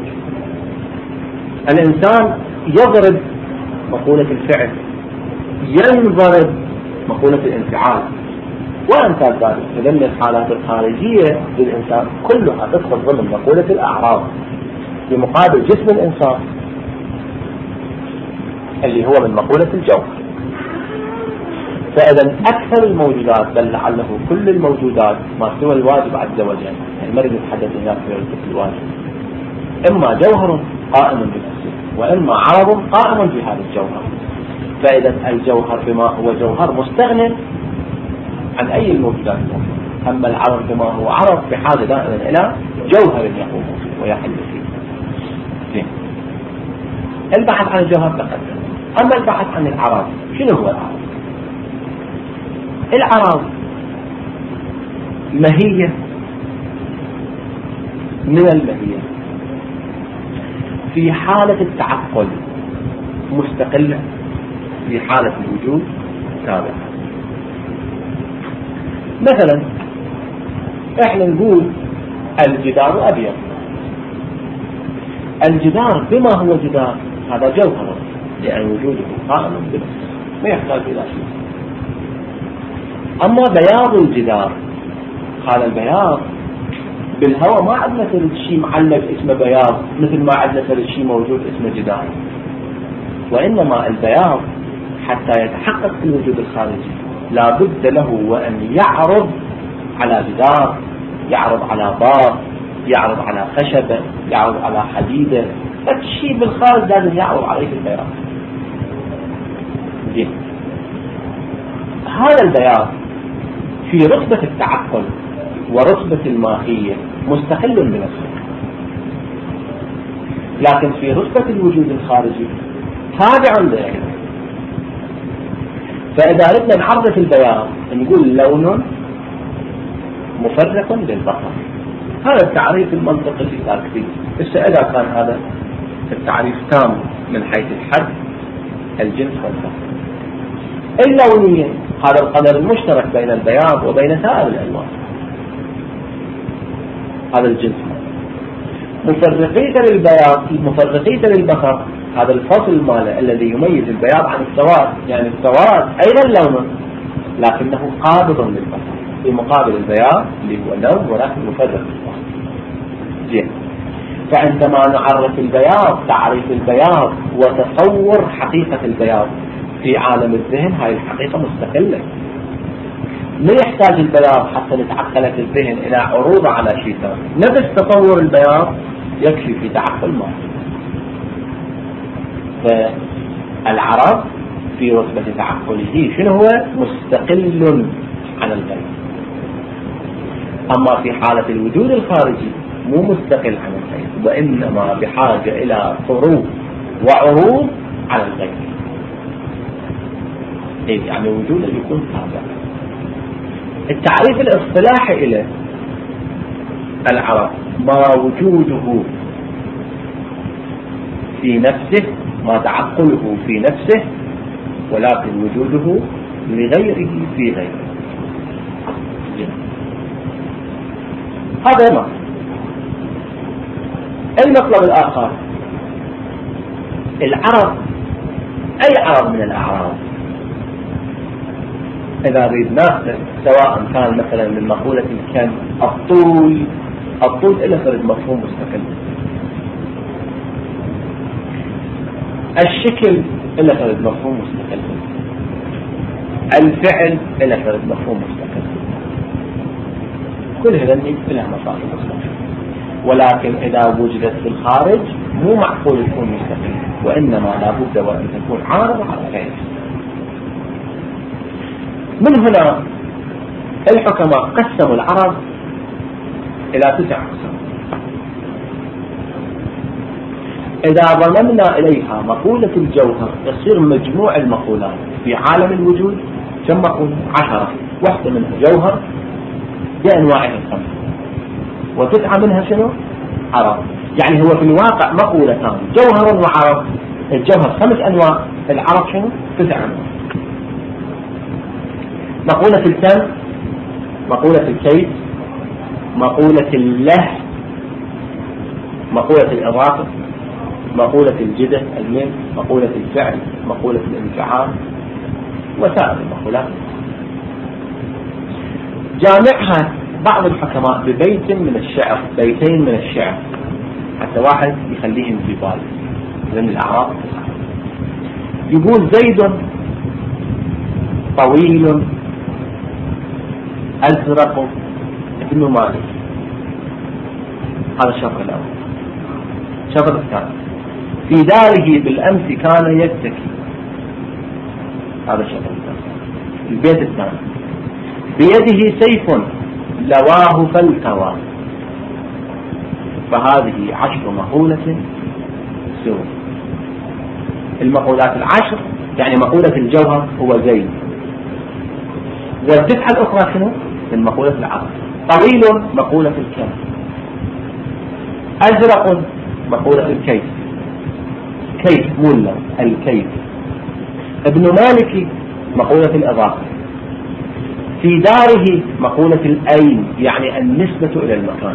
الإنسان يضرب، مقولة الفعل، ينضرب، مقولة الانفعال، وأمثال ذلك. فلن الحالات الخارجية للإنسان كلها تدخل ضمن مقولة الأعراض، بمقابل جسم الإنسان اللي هو من مقولة الجوهر. فإذا أكثر الموجودات، بل لعله كل الموجودات ما سوى الواجب عز وجل، يعني مرد يتحدث هناك في الواجب، إما جوهر قائم بنفسه، وإما عرض قائم بهذا الجوهر. فإذا الجوهر بما هو جوهر مستغنٍ عن أي الموجودات، أما العرض بما هو عرض بحاجة دائما إلى جوهر يقوم ويحل فيه. البحث عن الجوهر تقدم. أما البحث عن العرض، شنو هو العرض؟ العرض ماهية من الماهية في حالة التعقل مستقلة، في حالة الوجود تابعة. مثلا احنا نقول الجدار أبيض، الجدار بما هو جدار هذا جوهر، لأن وجوده قائم بنفسه ما يحتاج إلى شيء. أما بياض الجدار، هذا البياض بالهواء ما عندنا مثل شيء معلق اسمه بياض، مثل ما عندنا مثل شيء موجود اسمه جدار. وإنما البياض حتى يتحقق في الوجود الخارجي لا بد له وأن يعرض على جدار، يعرض على باب، يعرض على خشبة، يعرض على حديدة، فالشيء بالخارج لازم يعرض عليه البياض. جيد. هذا البياض في رتبة التعقل ورتبة الماهية مستقل بنفسه، لكن في رتبة الوجود الخارجي تابع لغيره. فإذا أردنا نعرف البياض نقول لون مفرق للبصر، هذا التعريف المنطقي التركيبي. بس إذا كان هذا التعريف تام من حيث الحد، الجنس والبصر، اللونية هذا القدر المشترك بين البياض وبين سائر الألوان، هذا الجنس. مفرقية للبياض، مفرقية للبصر، هذا الفصل ماله الذي يميز البياض عن السواد، يعني السواد أيضا لونه لكنه قابض للبصر، في مقابل البياض اللي هو لون ولكن مفرق للبصر. جيد. فعندما نعرف البياض، تعريف البياض وتصور حقيقة البياض في عالم الذهن، هاي الحقيقة مستقلة، ما يحتاج البياض حتى نتعقل في الذهن إلى عروض على شيء ثاني، نفس تطور البياض يكفي في تعقل ما. فالعرض في رتبة تعقله شنو هو؟ مستقل عن البياض. أما في حالة الوجود الخارجي مو مستقل عن الغير، وإنما بحاجة إلى طروق وعروض على الغير. إيه يعني وجوده يكون تابع. التعريف الاصطلاحي إلى العرب ما وجوده في نفسه، ما تعقله في نفسه، ولكن وجوده لغيره في غيره. هذا ما المطلب الآخر. العرض، أي عرض من الأعراض إذا أريد ناخذ، سواء كان مثلا من مقولة الكم الطول، الطول إلى فرد مفهوم مستقل، الشكل إلى فرد مفهوم مستقل، الفعل إلى فرد مفهوم مستقل، كل هذا إلى مصالح مستقل. ولكن إذا وجدت في الخارج مو معقول تكون مستقل، وإنما لابد وأن تكون عارضة على غيره. من هنا الحكماء قسموا العرض إلى تسع أقسام. إذا ضممنا إليها مقولة الجوهر تصير مجموع المقولات في عالم الوجود كم مقولة؟ عشرة. واحدة منها جوهر بأنواعها الخمسة، وتسعة منها شنو؟ عرض. يعني هو في الواقع مقولتان، جوهر وعرض. الجوهر خمس أنواع، العرض شنو؟ تسع أنواع. مقولة الكم، مقولة الكيف، مقولة الله، مقولة الإضافة، مقولة الجدة الميل، مقولة الفعل، مقولة الانفعال، وسائر المقولات. جامعها بعض الحكماء ببيت من الشعر، بيتين من الشعر، حتى واحد يخليهم في باله لأن الأعراض يقول: زيد طويل أزرق ابن مالك. هذا الشطر الأول. الشطر الثاني: في داره بالأمس كان يتكي. هذا الشطر الثاني. البيت الثاني: بيده سيف لواه فالتوى. فهذه عشر مقولة سوى. المقولات العشر يعني مقولة الجوهر هو زيد، والتسعة الأخرى شنو؟ من مقولة العرض. طويل مقولة الكم، أزرق مقولة الكيف، كيف مولى الكيف، ابن مالك مقولة الإضافة، في داره مقولة الأين يعني النسبة إلى المكان،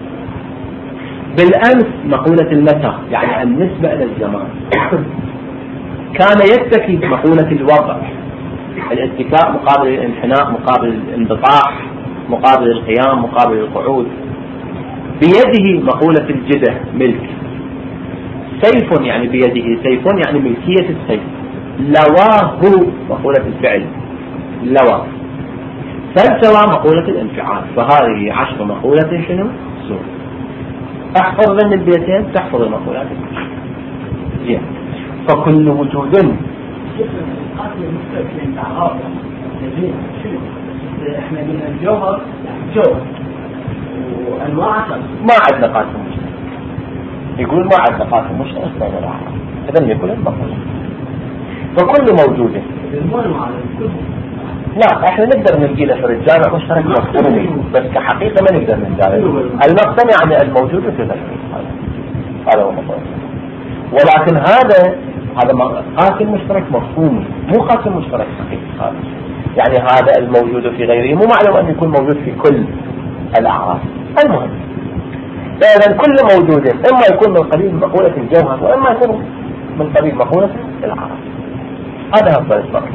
بالأمس مقولة المتى يعني النسبة إلى الزمان، كان يتكي مقولة الوضع، الاتكاء مقابل الانحناء، مقابل الانبطاح، مقابل القيام، مقابل القعود. بيده مقولة الجدة ملك، سيف يعني بيده سيف يعني ملكية السيف، لواه مقولة الفعل لواه، فالتوى مقولة الانفعال. فهذه عشر مقولة شنو؟ سوء. احفظ من البيتين تحفظ المقولات زين. فكل وجود احنا قلنا الجوهر جوهر وانواع ما عندنا قاسم مشترك، يقول ما عندنا قاسم مشترك ولا عرض، اذا يكون المقولة. فكل موجود لا احنا نقدر نلقي له في الجامع مشترك مفهومي، بس كحقيقة ما نقدر نلقى المقسم يعني الموجود في ذلك. هذا هو مطلوب. ولكن هذا هذا قاسم مشترك مفهومي، مو قاسم مشترك حقيقي خالص. يعني هذا الموجود في غيره مو معلوم أن يكون موجود في كل الأعراف. المهم فإذا كل موجود إما يكون من قبيل مقولة الجوهر وإما يكون من قبيل مقولة الأعراف. هذا هو المطلب.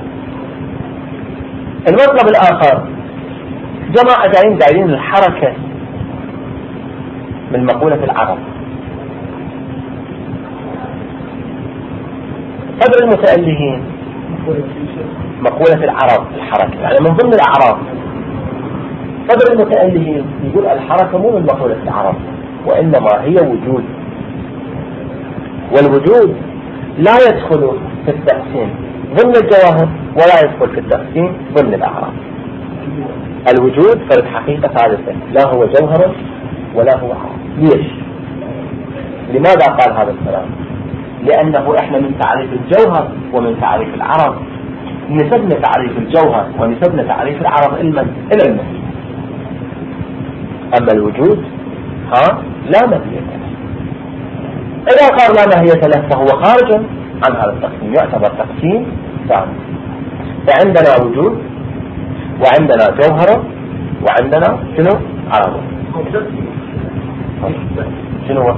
المطلب الآخر: جماعة دايرين دايرين الحركة من مقولة العرب. قدر المتألهين مقولة العرب الحركة يعني من ضمن الأعراض. قدر المتألهين يقول الحركة مو من مقولة العرب، وإنما هي وجود، والوجود لا يدخل في التقسيم ضمن الجواهر ولا يدخل في التقسيم ضمن الأعراض. الوجود فرد حقيقة ثالثة، لا هو جوهر ولا هو عرب. ليش؟ لماذا قال هذا الكلام؟ لأنه إحنا من تعريف الجوهر ومن تعريف العرب نسبنا تعريف الجوهر ونسبنا تعريف العرب علما إلى المهية. أما الوجود ها لا ماهية له. إذا قال لا ماهية له فهو خارج عن هذا التقسيم، يعتبر تقسيم ثاني. فعندنا وجود وعندنا جوهر وعندنا شنو؟ عرب. شنو هو؟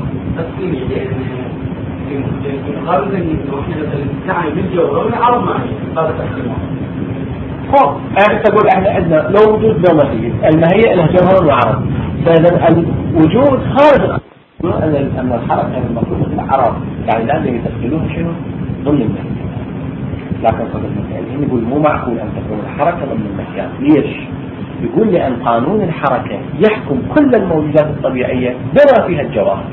خارج التعامل بالجوهر والعرب معي هذا تقسيم. ها يعني تقول احنا عندنا لو وجود لو ماهية، الماهية لها جوهر وعرب، فإذا الوجود خارج أن أن الحركة المفروض العرب يعني لازم يدخلوها شنو؟ ضمن المكان. لكن صدق المسائل يقول مو معقول أن تكون الحركة ضمن المكان. ليش؟ يقول لأن قانون الحركة يحكم كل الموجودات الطبيعية بما فيها الجواهر.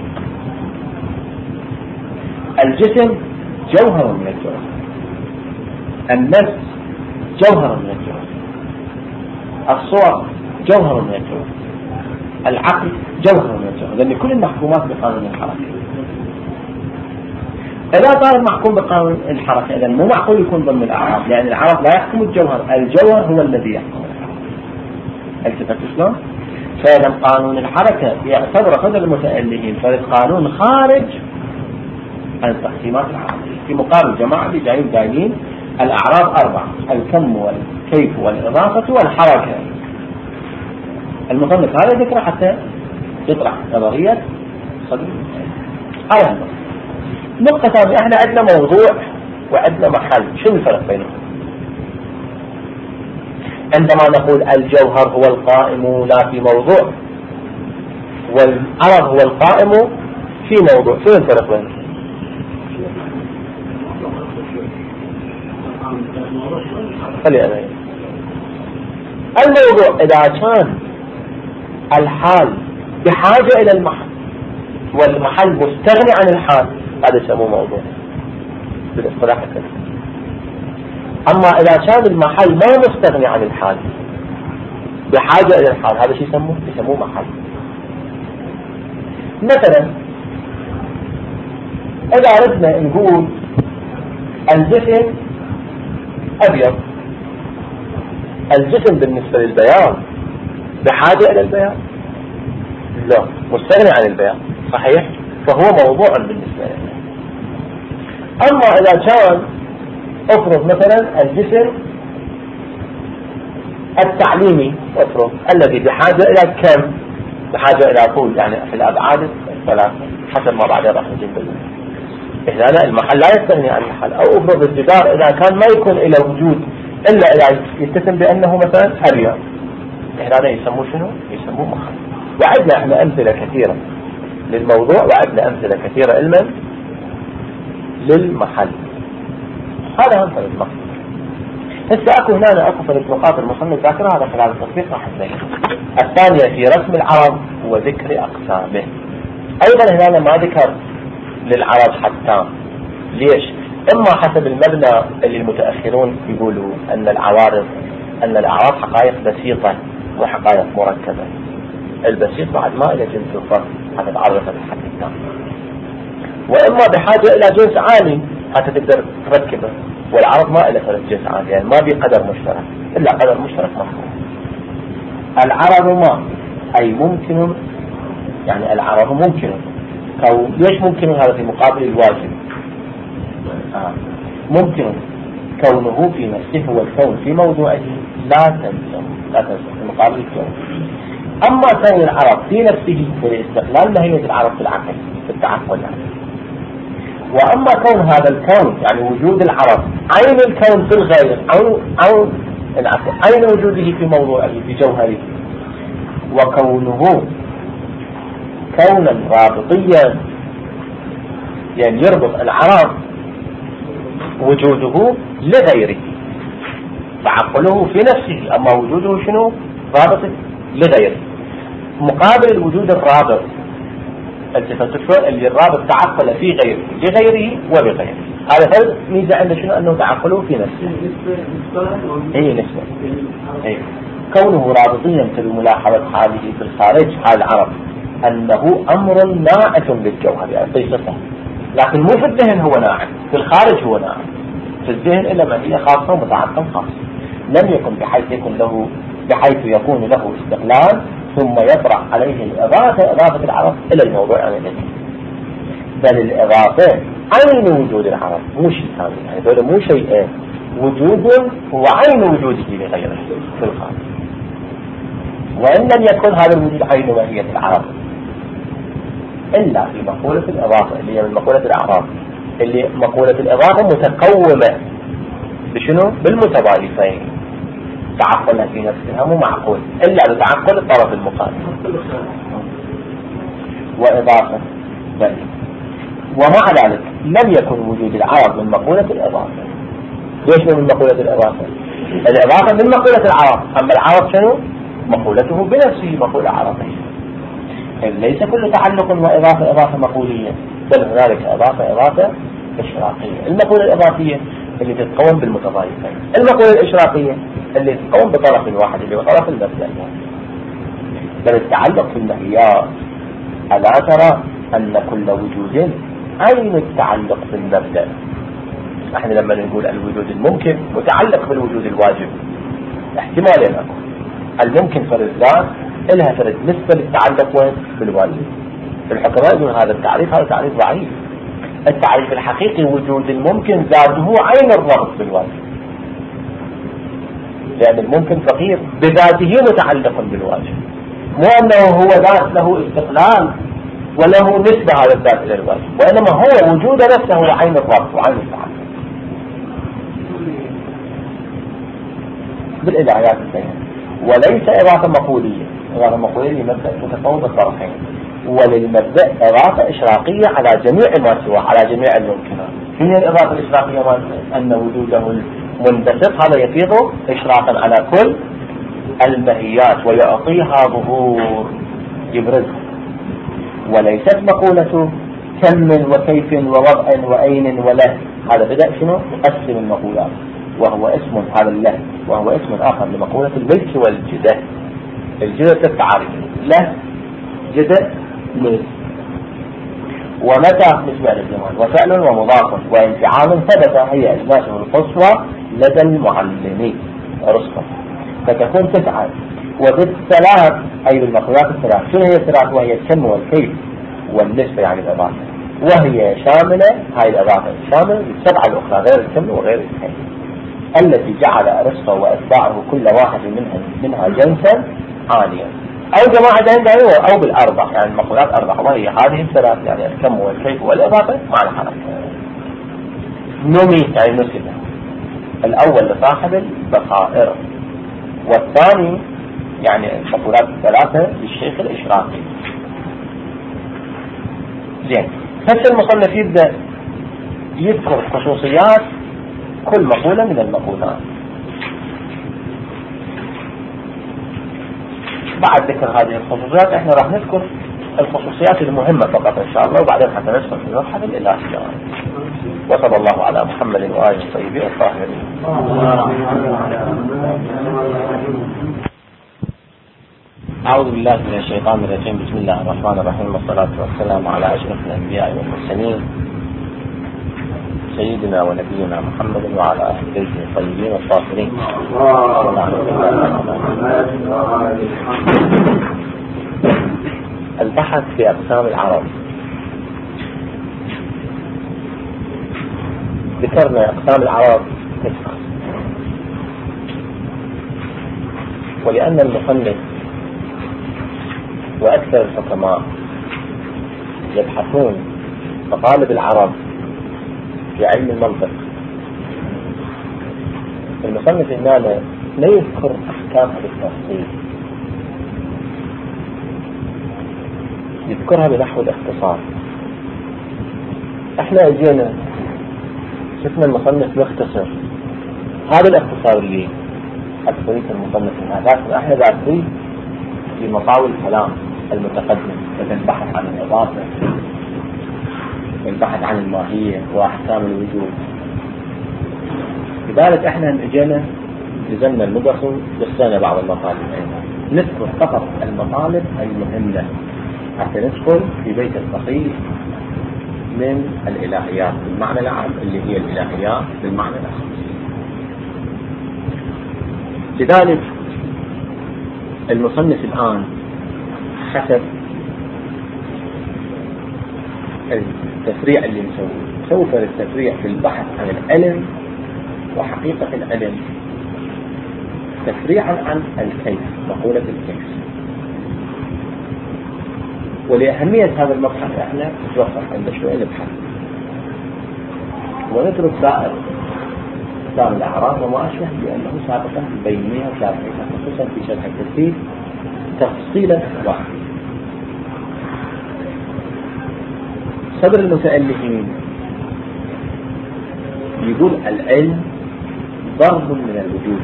الجسم جوهر من الجوهر، النفس جوهر من الجوهر، الصور جوهر من الجوهر، العقل جوهر من الجوهر، لأن كل المحكومات بقانون الحركة. إذا صار محكوم بقانون الحركة إذا مو معقول يكون ضمن الأعراض، لأن العرب لا يحكم الجوهر، الجوهر هو الذي يحكم الحركة. التفت شلون؟ فإذا قانون الحركة يعتبر خذ المتألهين فالقانون خارج عن التقسيمات العربية، في مقابل جماعة اللي جايين قايلين الأعراض أربعة: الكم والكيف والإضافة والحركة. المصنف هذا ذكره حتى يطرح نظرية صدر على النقطة. نقطة ثانية، احنا عندنا موضوع وعندنا محل، شو الفرق بينهم؟ عندما نقول الجوهر هو القائم لا في موضوع والعرض هو القائم في موضوع، شو الفرق بينهم؟ خلي أنا الموضوع إذا كان الحال بحاجة إلى المحل والمحل مستغني عن الحال هذا يسموه موضوع بالاصطلاح الكلمي. أما إذا كان المحل ما مستغني عن الحال بحاجة إلى الحال هذا شيء يسموه يسموه محل. مثلا إذا أردنا نقول الجسم أبيض، الجسم بالنسبة للبيان بحاجة إلى البيان؟ لا، مستغني عن البيان، صحيح؟ فهو موضوع بالنسبة له. أما إذا كان أفرض مثلا الجسم التعليمي أفرض الذي بحاجة إلى كم؟ بحاجة إلى طول، يعني في الأبعاد الثلاثة حسب ما بعدها راح نجيب بالله. إذا لا المحل لا يستغني عن المحل. أو أفرض الجدار إذا كان ما يكون إلى وجود إلا إذا يتسم بأنه مثلا أبيض، إحنا يسموه شنو؟ يسموه محل. وعدنا إحنا أمثلة كثيرة للموضوع وعدنا أمثلة كثيرة علما للمحل. هذا هم فرق المحل. هسه أكو هنا أكو فرق نقاط المصنف ذاكرها هذا خلال التطبيق راح نبين. الثانية في رسم العرب وذكر أقسامه. أيضا هنا ما ذكر للعرب حتى. ليش؟ إما حسب المبنى اللي المتأخرون يقولوا أن العوارض أن الأعراض حقائق بسيطة وحقائق مركبة. البسيط بعد ما إلى جنس الفرق حتى تعرف الحقيقة، وإما بحاجة إلى جنس عالي حتى تقدر تركبه، والعرض ما إلى فرق جنس عالي، يعني ما بقدر مشترك إلا قدر مشترك محكوم. العرض ما أي ممكن، يعني العرض ممكن أو ليش ممكن؟ هذا في مقابل الواجب. آه. ممكن كونه في نفسه هو الكون في موضوعه لا تنسى لا تنسى في مقابل الكون. أما كون العرض في نفسه باستقلال ماهية العرض في العقل في التعقل يعني. وأما كون هذا الكون يعني وجود العرض عين الكون في الغير أو أو العقل عين وجوده في موضوعه في جوهره، وكونه كونا رابطيا يعني يربط العرض وجوده لغيره، تعقله في نفسه، أما وجوده شنو؟ رابط لغيره مقابل الوجود الرابط التفتح اللي الرابط تعقل في غيره لغيره وبغيره. هذا فرق ميزة عنده شنو؟ أنه تعقله في نفسه. أي نسبة. أي كونه رابطيا في ملاحظة حاله في الخارج حال العرب أنه أمر ناعت بالجوهر، يعني قصته، لكن مو في الذهن هو ناعت، في الخارج هو ناعت، في الذهن إلا ما هي خاصة ومتعلقة خاصة، لم يكن بحيث يكون له بحيث يكون له استقلال ثم يطرح عليه الإضافة إضافة العرب إلى الموضوع عن الذهن، بل الإضافة عين وجود العرب مو شيء ثاني، يعني دول مو شيئين، وجود هو عين وجوده لغيره في الخارج، وإن لم يكن هذا الوجود عين ماهية العرب إلا في مقولة الإضافة اللي هي من مقولة الأعراض، اللي مقولة الإضافة متقومة بشنو؟ بالمتضايفين، تعقلها في نفسها مو معقول إلا بتعقل الطرف المقابل وإضافة بل. ومع ذلك لم يكن وجود العرب من مقولة الإضافة. ليش من مقولة الإضافة؟ الإضافة من مقولة العرب، أما العرب شنو؟ مقولته بنفسه مقولة عربية. ليس كل تعلق وإضافة إضافة مقولية، بل هنالك إضافة إضافة إشراقية. المقولة الإضافية اللي تتقوم بالمتضايفين، المقولة الإشراقية اللي تتقوم بطرف واحد اللي هو طرف المبدأ. بل التعلق في المهيات، ألا ترى أن كل وجود عين التعلق بالمبدأ؟ احنا لما نقول الوجود الممكن متعلق بالوجود الواجب، احتمالين اكو، الممكن فرد ذات إلها فرد نسبة للتعلق وين؟ بالواجب. الحكماء يقولون هذا التعريف هذا تعريف ضعيف. التعريف الحقيقي وجود الممكن ذاته عين الربط بالواجب، لأن الممكن فقير بذاته متعلق بالواجب، مو أنه هو ذات له استقلال وله نسبة هذا الذات إلى الواجب، وإنما هو وجود نفسه هو عين الربط وعين التعلق. بالإلهيات البيان، وليس إضافة مقولية. إضافة مقولية مبدأ متقوم بالطرفين، وللمبدأ إضافة إشراقية على جميع ما سواه، على جميع الممكنات. هي الإضافة الإشراقية أن وجوده المنبسط هذا يفيض إشراقا على كل المهيات ويعطيها ظهور يبرزها، وليست مقولة كم وكيف ووضع وأين وله. هذا بدأ شنو؟ قسم المقولات، وهو اسم هذا الله، وهو اسم آخر لمقولة الملك والجدة. الجدة التعاريف له جدة ملك، ومتى نسبة للزمان، وفعل ومضاف وانفعال ثبت، هي أجناسه القصوى لدى المعلمين رسطة، فتكون تسعة. وبالثلاث أي بالمقولات الثلاث، شنو هي الثلاث؟ وهي الكم والكيف والنسبة يعني الإضافة، وهي شاملة، هاي الإضافة شاملة للسبعة الأخرى غير الكم وغير الكيف، التي جعل أرسطو وأتباعه كل واحد منها منها جنسا عاليا، أو جماعة عندها أو بالأربع، يعني المقولات أربع، وهي هذه الثلاث يعني الكم والكيف والإضافة مع الحركة. نمي يعني نسبة، الأول لصاحب البصائر، والثاني يعني المقولات الثلاثة للشيخ الإشراقي. زين، هسه المصنف يبدأ يذكر خصوصيات كل مقولة من المقولات. بعد ذكر هذه الخصوصيات احنا راح نذكر الخصوصيات المهمة فقط ان شاء الله، وبعدين حتى ندخل في المبحث الإلهي. وصلى الله على محمد وآله الطيبين الطاهرين. أعوذ بالله من الشيطان الرجيم. بسم الله الرحمن الرحيم، والصلاة والسلام على أشرف الأنبياء والمرسلين سيدنا ونبينا محمد وعلى أهل بيته الطيبين الطاهرين. البحث في أقسام العرب. ذكرنا أقسام العرب تسعة، ولأن المصنف وأكثر الحكماء يبحثون مطالب العرب في علم المنطق، المصنف هنا لا يذكر أحكامها بالتفصيل، يذكرها بنحو الاختصار. احنا اجينا شفنا المصنف يختصر، هذا الاختصار اللي أكثرية المصنف هنا، لكن احنا بعثري في مطاوي الكلام المتقدم، مثل البحث عن الإضافة، البحث عن الماهية وأحكام الوجود. لذلك احنا اجينا نزلنا المدخل لسنا بعض المطالب، نذكر فقط المطالب المهمة حتى ندخل في بيت الفقيه من الإلهيات بالمعنى العام اللي هي الإلهيات بالمعنى الأخص. لذلك المصنف الآن حسب التفريع اللي نسويه سوف التفريع في البحث عن العلم وحقيقة العلم تفريعا عن الكيف، مقولة الكيف. ولأهمية هذا المبحث احنا نتوقف عند شوية نبحث ونترك سائر سائر الأعراض وما أشبه لأنه سابقا بينيها وشارحها خصوصا في شرح التفسير تفصيلا واحد. صدر المتألفين يقول العلم ضرب من الوجود،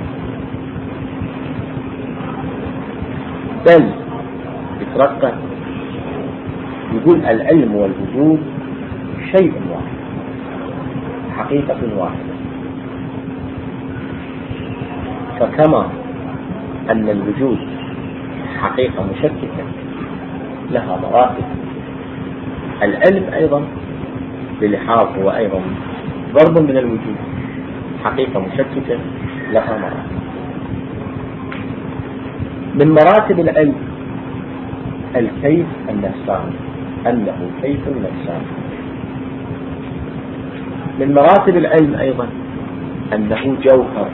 بل يترقى يقول العلم والوجود شيء واحد، حقيقة واحدة. فكما أن الوجود حقيقة مشككة لها مراتب، العلم أيضا بلحاظ هو أيضا ضرب من الوجود، حقيقة مشككة لها مراتب. من مراتب العلم الكيف النفساني، أنه كيف نفساني. من مراتب العلم أيضا أنه جوهر.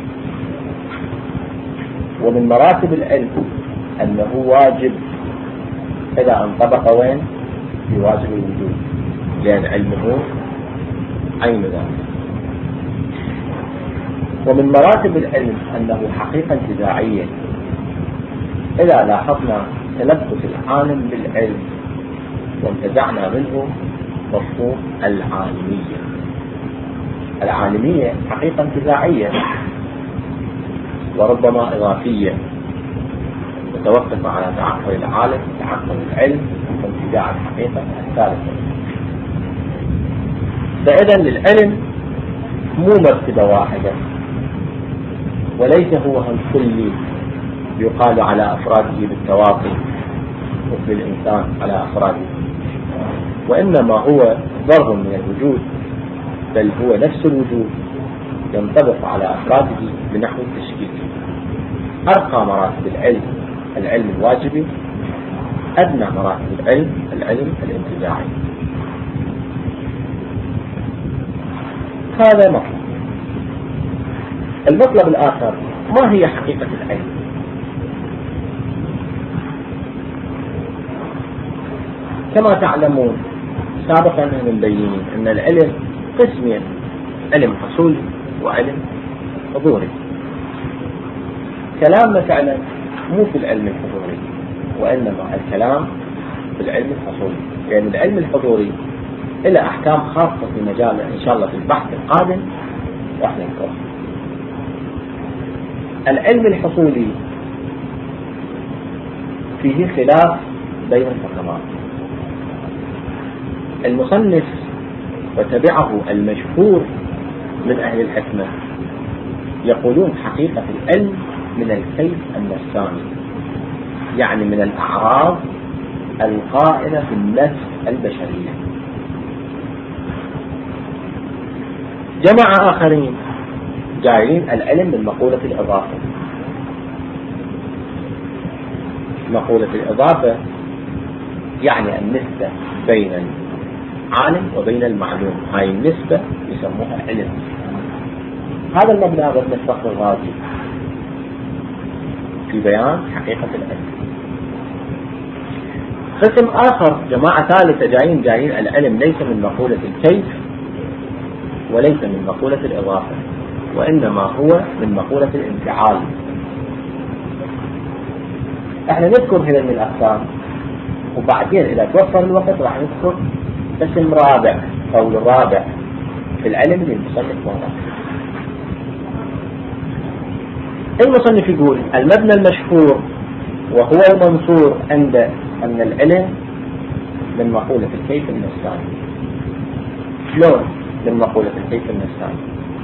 ومن مراتب العلم أنه واجب إذا انطبق وين في واجب الوجود، لأن علمه عين ذلك. ومن مراتب العلم أنه حقيقة انتزاعية. إذا لاحظنا تلبس العالم بالعلم وانتزعنا منه مفهوم العالمية. العالمية حقيقة انتزاعية وربما إضافية متوقفة على تعقل العالم، تعقل العلم وانتزاع الحقيقة الثالثة. فإذا للعلم مو مرتبة واحدة وليس هو الكلي يقال على أفراده بالتواطي مثل الإنسان على أفراده، وإنما هو ضرب من الوجود، بل هو نفس الوجود ينطبق على أفراده بنحو التشكيك. أرقى مراتب العلم العلم الواجبي، أدنى مراتب العلم العلم الانتزاعي. هذا مطلب. المطلب الآخر، ما هي حقيقة العلم؟ كما تعلمون سابقا أن نبين أن العلم قسمين، علم حصولي وعلم حضوري. كلامنا فعلا مو في العلم الحضوري، وإنما الكلام في العلم الحصولي، لأن يعني العلم الحضوري له أحكام خاصة في مجاله إن شاء الله في البحث القادم راح نذكرها. العلم الحصولي فيه خلاف بين الحكماء. المصنف وتبعه المشهور من أهل الحكمة يقولون حقيقة العلم من الكيف النفساني، يعني من الأعراض القائمة في النفس البشرية. جماعة آخرين جايين العلم من مقولة الإضافة. مقولة الإضافة يعني النسبة بين العالم وبين المعلوم، هاي النسبة يسموها علم. هذا المبنى ضمن الفقر الرازي في بيان حقيقة العلم. قسم آخر جماعة ثالثة جايين جايين العلم ليس من مقولة الكيف وليس من مقولة الإضافة، وإنما هو من مقولة الانفعال. احنا نذكر هذا من الأقسام، وبعدين إذا توفر الوقت راح نذكر قسم رابع أو الرابع في العلم للمصنف موضع. المصنف يقول المبنى المشهور وهو المنصور عند أن العلم من مقولة الكيف النفساني. شلون من مقولة الكيف النفساني؟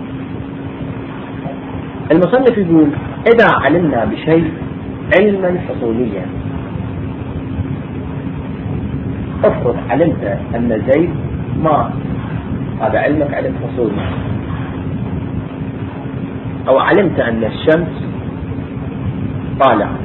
المصنف يقول إذا علمنا بشيء علما حصوليا افرض علمت أن زيد ما، هذا علمك علم حصولي، أو علمت أن الشمس طالعة،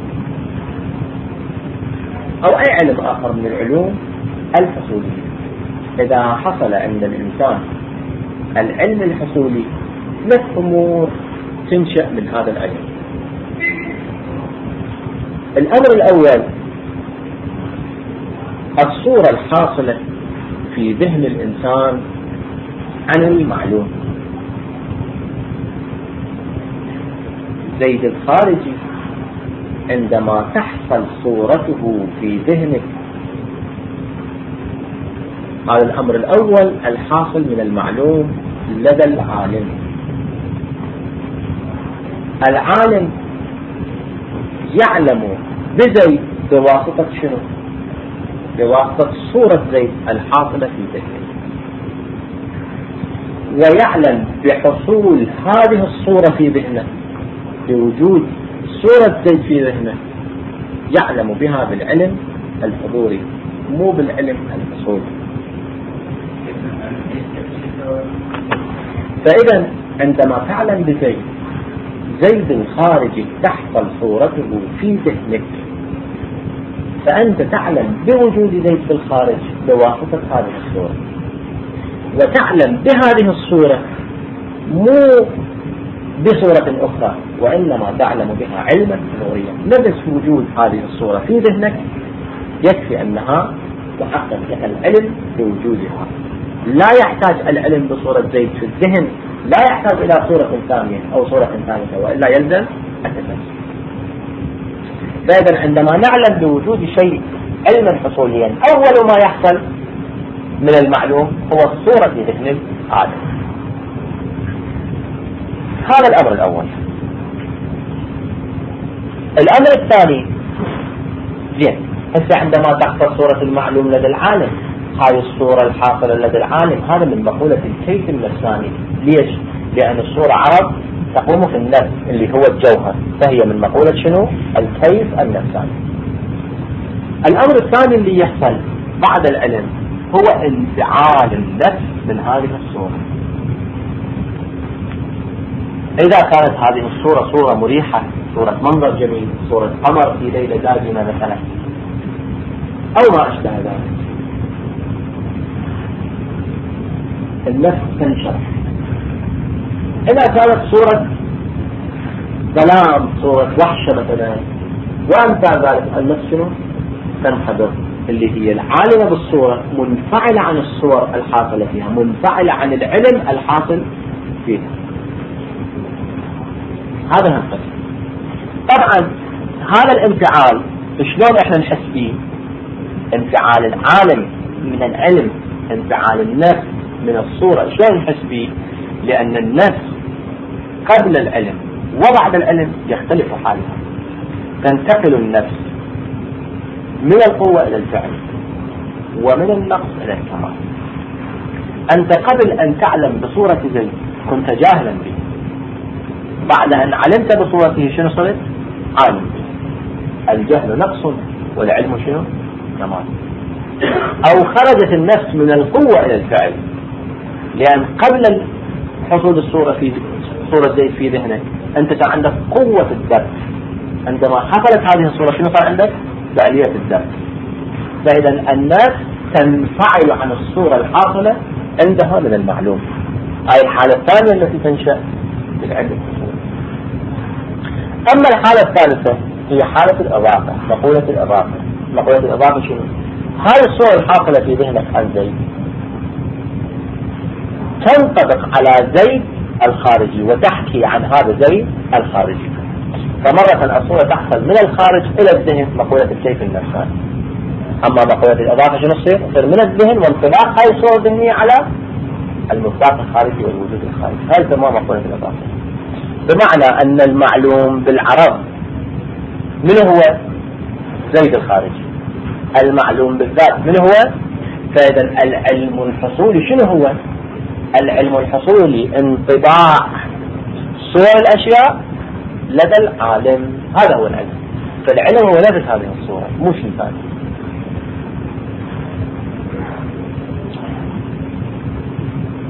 أو أي علم آخر من العلوم الحصولية. إذا حصل عند الإنسان العلم الحصولي ثلاث أمور تنشأ من هذا العلم. الأمر الأول الصورة الحاصلة في ذهن الإنسان عن المعلوم. زيد الخارجي عندما تحصل صورته في ذهنك، هذا الأمر الأول الحاصل من المعلوم لدى العالم. العالم يعلم بزيد بواسطة شنو؟ بواسطة صورة زيد الحاصلة في ذهنه، ويعلم بحصول هذه الصورة في ذهنه، بوجود صورة زيد في ذهنه، يعلم بها بالعلم الحضوري مو بالعلم الحصولي. فإذا عندما تعلم بزيد، زيد الخارجي تحصل صورته في ذهنك، فأنت تعلم بوجود زيد في الخارج بواسطة هذه الصورة، وتعلم بهذه الصورة مو بصورة أخرى، وإنما تعلم بها علما حضوريا. نفس وجود هذه الصورة في ذهنك يكفي أنها تحقق لك العلم بوجودها. لا يحتاج العلم بصورة زيد في الذهن، لا يحتاج إلى صورة ثانية أو صورة ثالثة، وإلا يلزم التفسير. فإذا عندما نعلم بوجود شيء علما حصوليا، أول ما يحصل من المعلوم هو الصورة في ذهن العالم. هذا الأمر الأول. الأمر الثاني، زين هسه عندما تحصل صورة المعلوم لدى العالم، هاي الصورة الحاصلة لدى العالم هذا من مقولة الكيف النفساني. ليش؟ لأن الصورة عرض تقوم في النفس اللي هو الجوهر، فهي من مقولة شنو؟ الكيف النفساني. الأمر الثاني اللي يحصل بعد العلم هو انفعال النفس من هذه الصورة. إذا كانت هذه الصورة صورة مريحة، صورة منظر جميل، صورة قمر في ليلة داجنة مثلا، أو ما أشبه ذلك، النفس تنشرح. إذا كانت صورة ظلام، صورة وحشة مثلا وأمثال ذلك، النفس شنو؟ تنحدر، اللي هي العالمة بالصورة منفعلة عن الصور الحاصلة فيها، منفعلة عن العلم الحاصل فيها. هذا هم قسم. طبعا هذا الانفعال شلون احنا نحس فيه؟ انفعال العالم من العلم، انفعال النفس من الصورة، شلون نحس فيه؟ لأن النفس قبل العلم وبعد العلم يختلف حالها. تنتقل النفس من القوة إلى الفعل، ومن النقص إلى الكمال. أنت قبل أن تعلم بصورة زيد كنت جاهلا به، بعد أن علمت بصورته شنو صرت؟ عالم به. الجهل نقص والعلم شنو؟ كمال. أو خرجت النفس من القوة إلى الفعل، لأن قبل حصول الصورة في صورة زيد في ذهنك أنت كان عندك قوة الدرك، عندما حصلت هذه الصورة شنو صار عندك؟ فعالية الدرك. فإذا الناس تنفعل عن الصورة الحاصلة عندها من المعلوم. هاي الحالة الثانية التي تنشأ بالعلم. أما الحالة الثالثة هي حالة الإضافة، مقولة الإضافة. مقولة الإضافة شنو؟ هاي الصورة الحاصلة في ذهنك عن زيد تنطبق على زيد الخارجي وتحكي عن هذا زيد الخارجي. فمرة الصورة تحصل من الخارج إلى الذهن، مقولة الكيف النفساني. أما مقولة الإضافة شنو تصير؟ تصير من الذهن وانطلاق هاي الصورة الذهنية على المصداق الخارجي والوجود الخارجي. هاي تسمى مقولة الإضافة. بمعنى أن المعلوم بالعرض من هو؟ زيد الخارجي. المعلوم بالذات من هو؟ فإذا العلم الحصولي شنو هو؟ العلم الحصولي انطباع صور الأشياء لدى العالم، هذا هو العلم. فالعلم هو نفس هذه الصورة، مو شيء ثاني.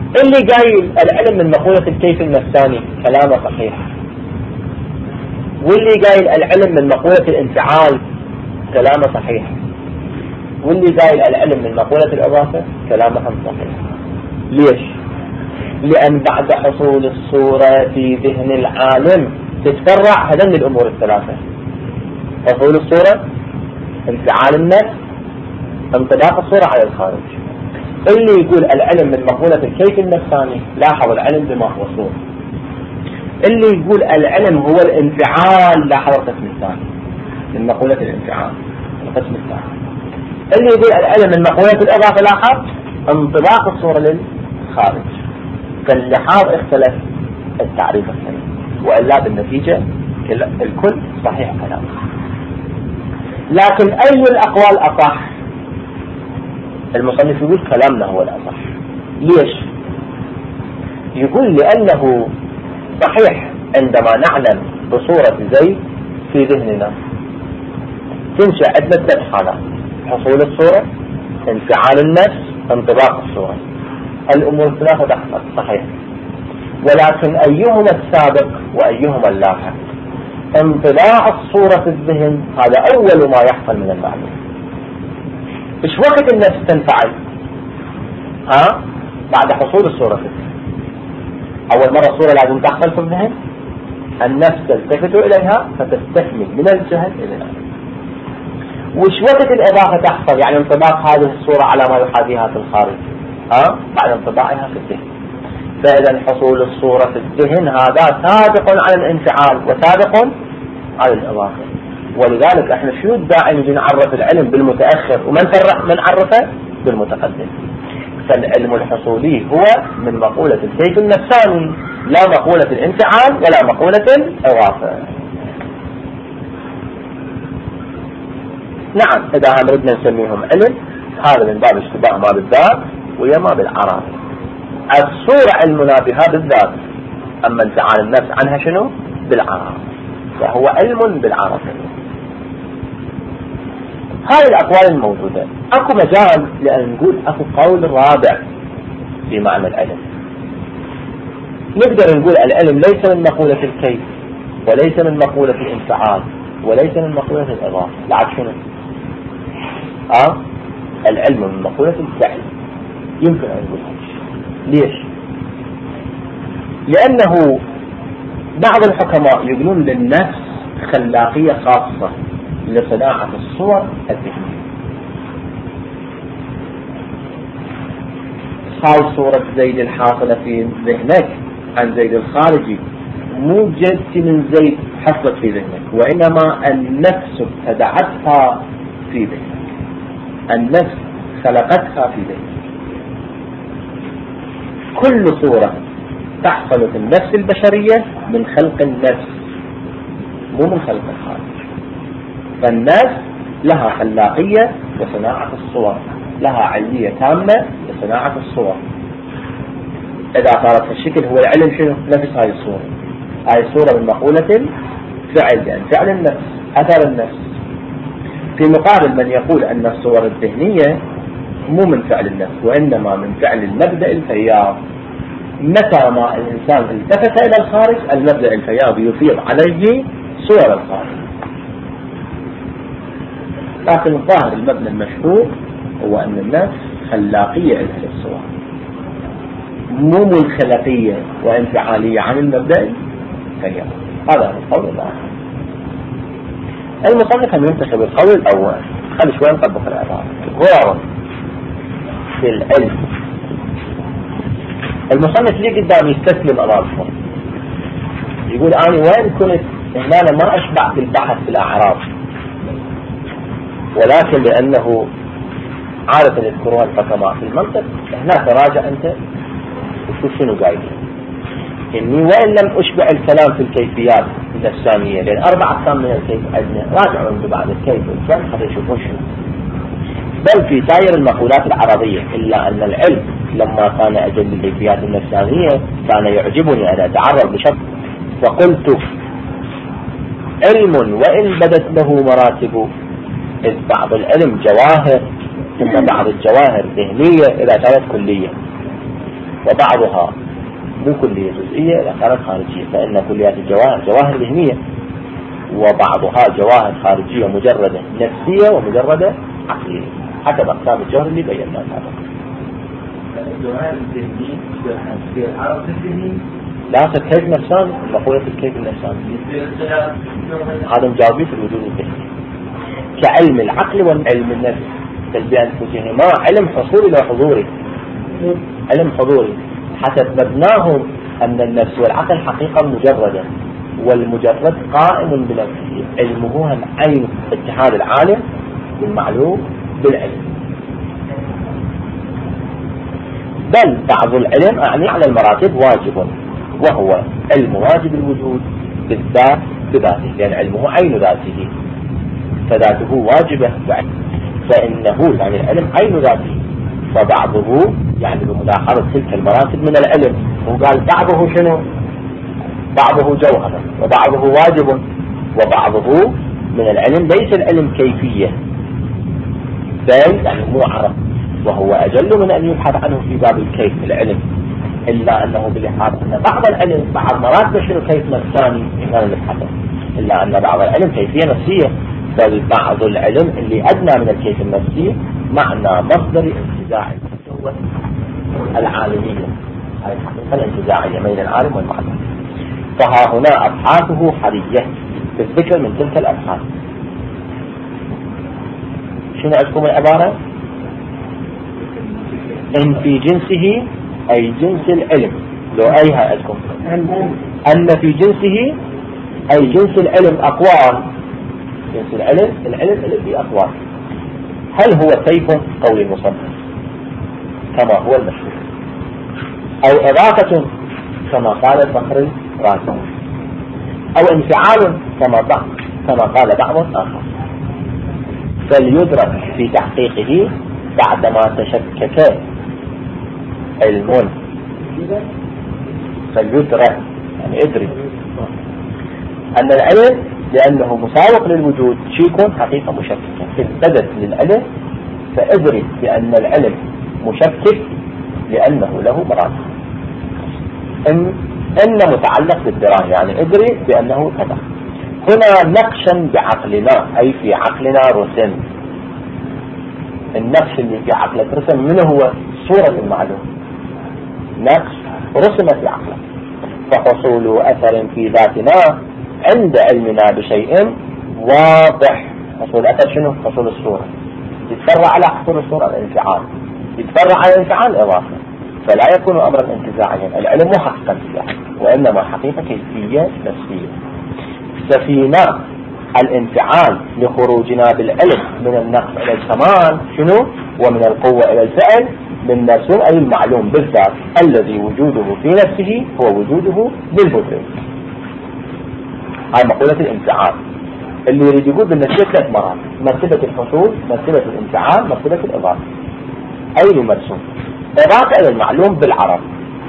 اللي قايل العلم من مقولة الكيف النفساني كلامه صحيح، واللي قايل العلم من مقولة الانفعال كلامه صحيح، واللي قايل العلم من مقولة الإضافة كلامه هم صحيح. ليش؟ لأن بعد حصول الصورة في ذهن العالم تتفرع هذين الأمور الثلاثة: حصول الصورة، انفعال النفس، انطباق الصورة على الخارج. اللي يقول العلم من مقولة الكيف النفساني لاحظ العلم بما هو صورة. اللي يقول العلم هو الانفعال لاحظ القسم الثاني من مقولة الانفعال، القسم الثاني. اللي يقول العلم من مقولة الإضافة لاحظ انطباق الصورة للخارج. فاللحاظ اختلف التعريف الثاني، وإلا بالنتيجة الكل صحيح كلامه. لكن أي الأقوال أصح؟ المصنف يقول كلامنا هو الأصح. ليش؟ يقول لأنه صحيح عندما نعلم بصورة زيد في ذهننا تنشأ عدة ثلاث حالات: حصول الصورة، انفعال النفس، انطباق الصورة. الأمور الثلاثة تحصل صحيح، ولكن أيهما السابق وأيهما اللاحق؟ انطباع الصورة في الذهن هذا أول ما يحصل من المعلومة. إيش وقت النفس تنفعل؟ ها؟ بعد حصول الصورة في الذهن. أول مرة الصورة لازم تحصل في الذهن، النفس تلتفت إليها فتستكمل من الجهل إلى الآن. وش وقت الإضافة تحصل؟ يعني انطباق هذه الصورة على ما يحاذيها في الخارج، ها؟ بعد انطباعها في الذهن. فإذا حصول الصورة في الذهن هذا سابق على الانفعال وسابق على الإضافة. ولذلك احنا شو الداعي نجي نعرف العلم بالمتأخر ومن فرق من عرفه بالمتقدم؟ فالعلم الحصولي هو من مقولة الكيف النفساني، لا مقولة الانفعال ولا مقولة الإضافة. نعم، إذا ردنا نسميهم علم هذا من باب اشتباه ما بالذات ويا ما بالعراض. الصورة علمنا بها بالذات، أما انفعال النفس عنها شنو؟ بالعراض، فهو علم بالعراض. هاي الأقوال الموجودة. أكو مجال لأن نقول أكو قول رابع في معنى العلم. نقدر نقول العلم ليس من مقولة الكيف، وليس من مقولة الانفعال، وليس من مقولة الإضافة. لعب شنو؟ أه؟ العلم من مقولة الفعل. يمكن أن نقول ليش؟ لأنه بعض الحكماء يقولون للنفس خلاقية خاصة لصناعة الصور الذهنية. هاي صورة زيد الحاصلة في ذهنك عن زيد الخارجي مو جدت من زيد حصلت في ذهنك، وإنما النفس ابتدعتها في ذهنك، النفس خلقتها في ذهنك. كل صورة تحصل في النفس البشرية من خلق النفس، مو من خلق الخارج. فالنفس لها خلاقية لصناعة الصور، لها علمية تامة لصناعة الصور. إذا صارت الشكل هو العلم شنو؟ نفس هاي الصورة. هاي الصورة من مقولة فعل، يعني فعل النفس، أثر النفس. في مقابل من يقول أن الصور الذهنية مو من فعل النفس، وإنما من فعل المبدأ الفياض. متى ما الإنسان التفت إلى الخارج المبدأ الفياض يفيض عليه صور الخارج. لكن الظاهر المبنى المشهور هو أن النفس خلاقية لها للصور، مو منخلقية وانفعالية عن المبدأ الفياض. هذا هو القول الآخر. المصنف ينتخب القول الأول. خلي شوي نطبق العبارة. غور في العلم. المصنف ليه قدام يستسلم أمامكم، يقول أنا وين كنت هنا ما أشبع في البحث في الأعراض، ولكن لأنه عادة يذكرون الحكماء في المنطق هنا تراجع أنت وشوف شنو قايلين. إني وإن لم أشبع الكلام في الكيفيات النفسانية، لأن أربع أقسام من الكيف عندنا، راجعوا عند بعض الكيف والفعل حتى يشوفون شنو. بل في سائر المقولات العربية، إلا أن العلم لما كان أجل الكيفيات النفسانية كان يعجبني أن أتعرض بشرط، فقلت علم وإن بدت له مراتب، إذ بعض العلم جواهر ثم بعض الجواهر ذهنية إذا كانت كلية، وبعضها مو كلية جزئية إذا كانت خارجية، فإن كليات الجواهر جواهر ذهنية، وبعضها جواهر خارجية مجردة نفسية ومجردة عقلية، حسب أقسام الجوهر اللي بيناها سابقا. الجواهر الذهنية في العرض الذهني لا كيف نفسان، مقولة الكيف النفسان هذا مجاوبي في الوجود الذهني كعلم العقل والعلم النفس بأنفسهما علم حصولي لا حضوري، علم حضوري حسب مبناهم أن النفس والعقل حقيقة مجردة، والمجرد قائم بنفسه، علمه هم عين اتحاد العالم بالمعلوم بالعلم. بل بعض العلم أعني على المراتب واجب، وهو علم واجب الوجود بالذات بذاته، لأن علمه عين ذاته فذاته واجبة، فإنه يعني العلم عين ذاته، فبعضه يعني بملاحظة تلك المراتب من العلم. وقال بعضه شنو؟ بعضه جوهر وبعضه واجب، وبعضه من العلم ليس العلم كيفية بل يعني مو عرف، وهو أجل من أن يبحث عنه في باب الكيف العلم، إلا أنه بلحاظ أن بعض العلم بعض مراتب شنو كيف نفساني إذا نبحثه، إلا أن بعض العلم كيفية نفسية، بل بعض العلم اللي أدنى من الكيف النفسي معنى مصدر انتزاع العالمية، هذه الحقيقة الانتزاعية بين العالم والمعلوم. فها هنا أبحاثه حرية بالذكر من تلك الأبحاث. شنو عندكم العبارة؟ إن في جنسه أي جنس العلم، لو أيها عندكم أن في جنسه أي جنس العلم أقوال، جنس العلم العلم اللي فيه أقوال. هل هو كيف قول المصنف كما هو المشهور، أو إضافة كما قال الفخري راسه، أو انفعال كما كما قال بعض آخر، فليدرك في تحقيقه بعدما تشكك علم، فليدرك يعني ادري أن العلم لأنه مساوق للوجود شيء حقيقة مشككة، امتدت للعلم فادري بأن العلم مشكك لأنه له مراتب. إن, إن متعلق بالدراية يعني ادري بأنه كذا. هنا نقشا بعقلنا أي في عقلنا رسم، النقش اللي في عقلك رسم منه هو صورة المعلوم، نقش رسم في عقلك، فحصول أثر في ذاتنا عند علمنا بشيء واضح. حصول أثر شنو؟ حصول الصورة، يتفرع على حصول الصورة الانفعال، يتفرع على الانفعال إضافة، فلا يكون أمرا انتزاعيا. العلم مو حقيقة انتزاعية وإنما حقيقة كيفية نفسية. ففينا الانفعال لخروجنا بالعلم من النقص إلى الكمال شنو؟ ومن القوة إلى الفعل من نفسه أي المعلوم بالذات الذي وجوده في نفسه هو وجوده بالمدرك. هاي مقولة الانفعال اللي يريد يقول بالنسبة ثلاث مرات: مرتبة الحصول، مرتبة الانفعال، مرتبة الإضافة. أي مرسوم إضافة إلى المعلوم بالعرب،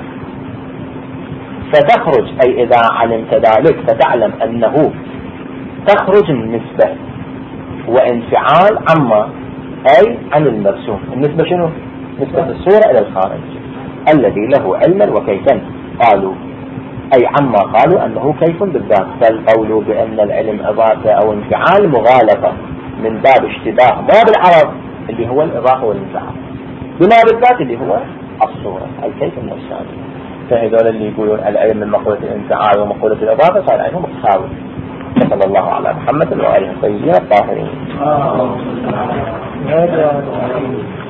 فتخرج أي إذا علمت ذلك فتعلم أنه تخرج النسبة وانفعال عما أي عن المرسوم. النسبة شنو؟ نسبة الصورة إلى الخارج الذي له علما وكيفا، قالوا أي عما قالوا أنه كيف بالذات، بل قولوا بأن العلم إضافة أو انفعال مغالطة من باب اشتباه ما بالعرب اللي هو الإضافة والانفعال بما بالذات اللي هو الصورة الكيف النفساني. فهذول اللي يقولون العلم من مقولة الانفعال ومقولة الإضافة صار عليهم متساوي. صلى الله على محمد وآله الطيبين الطاهرين.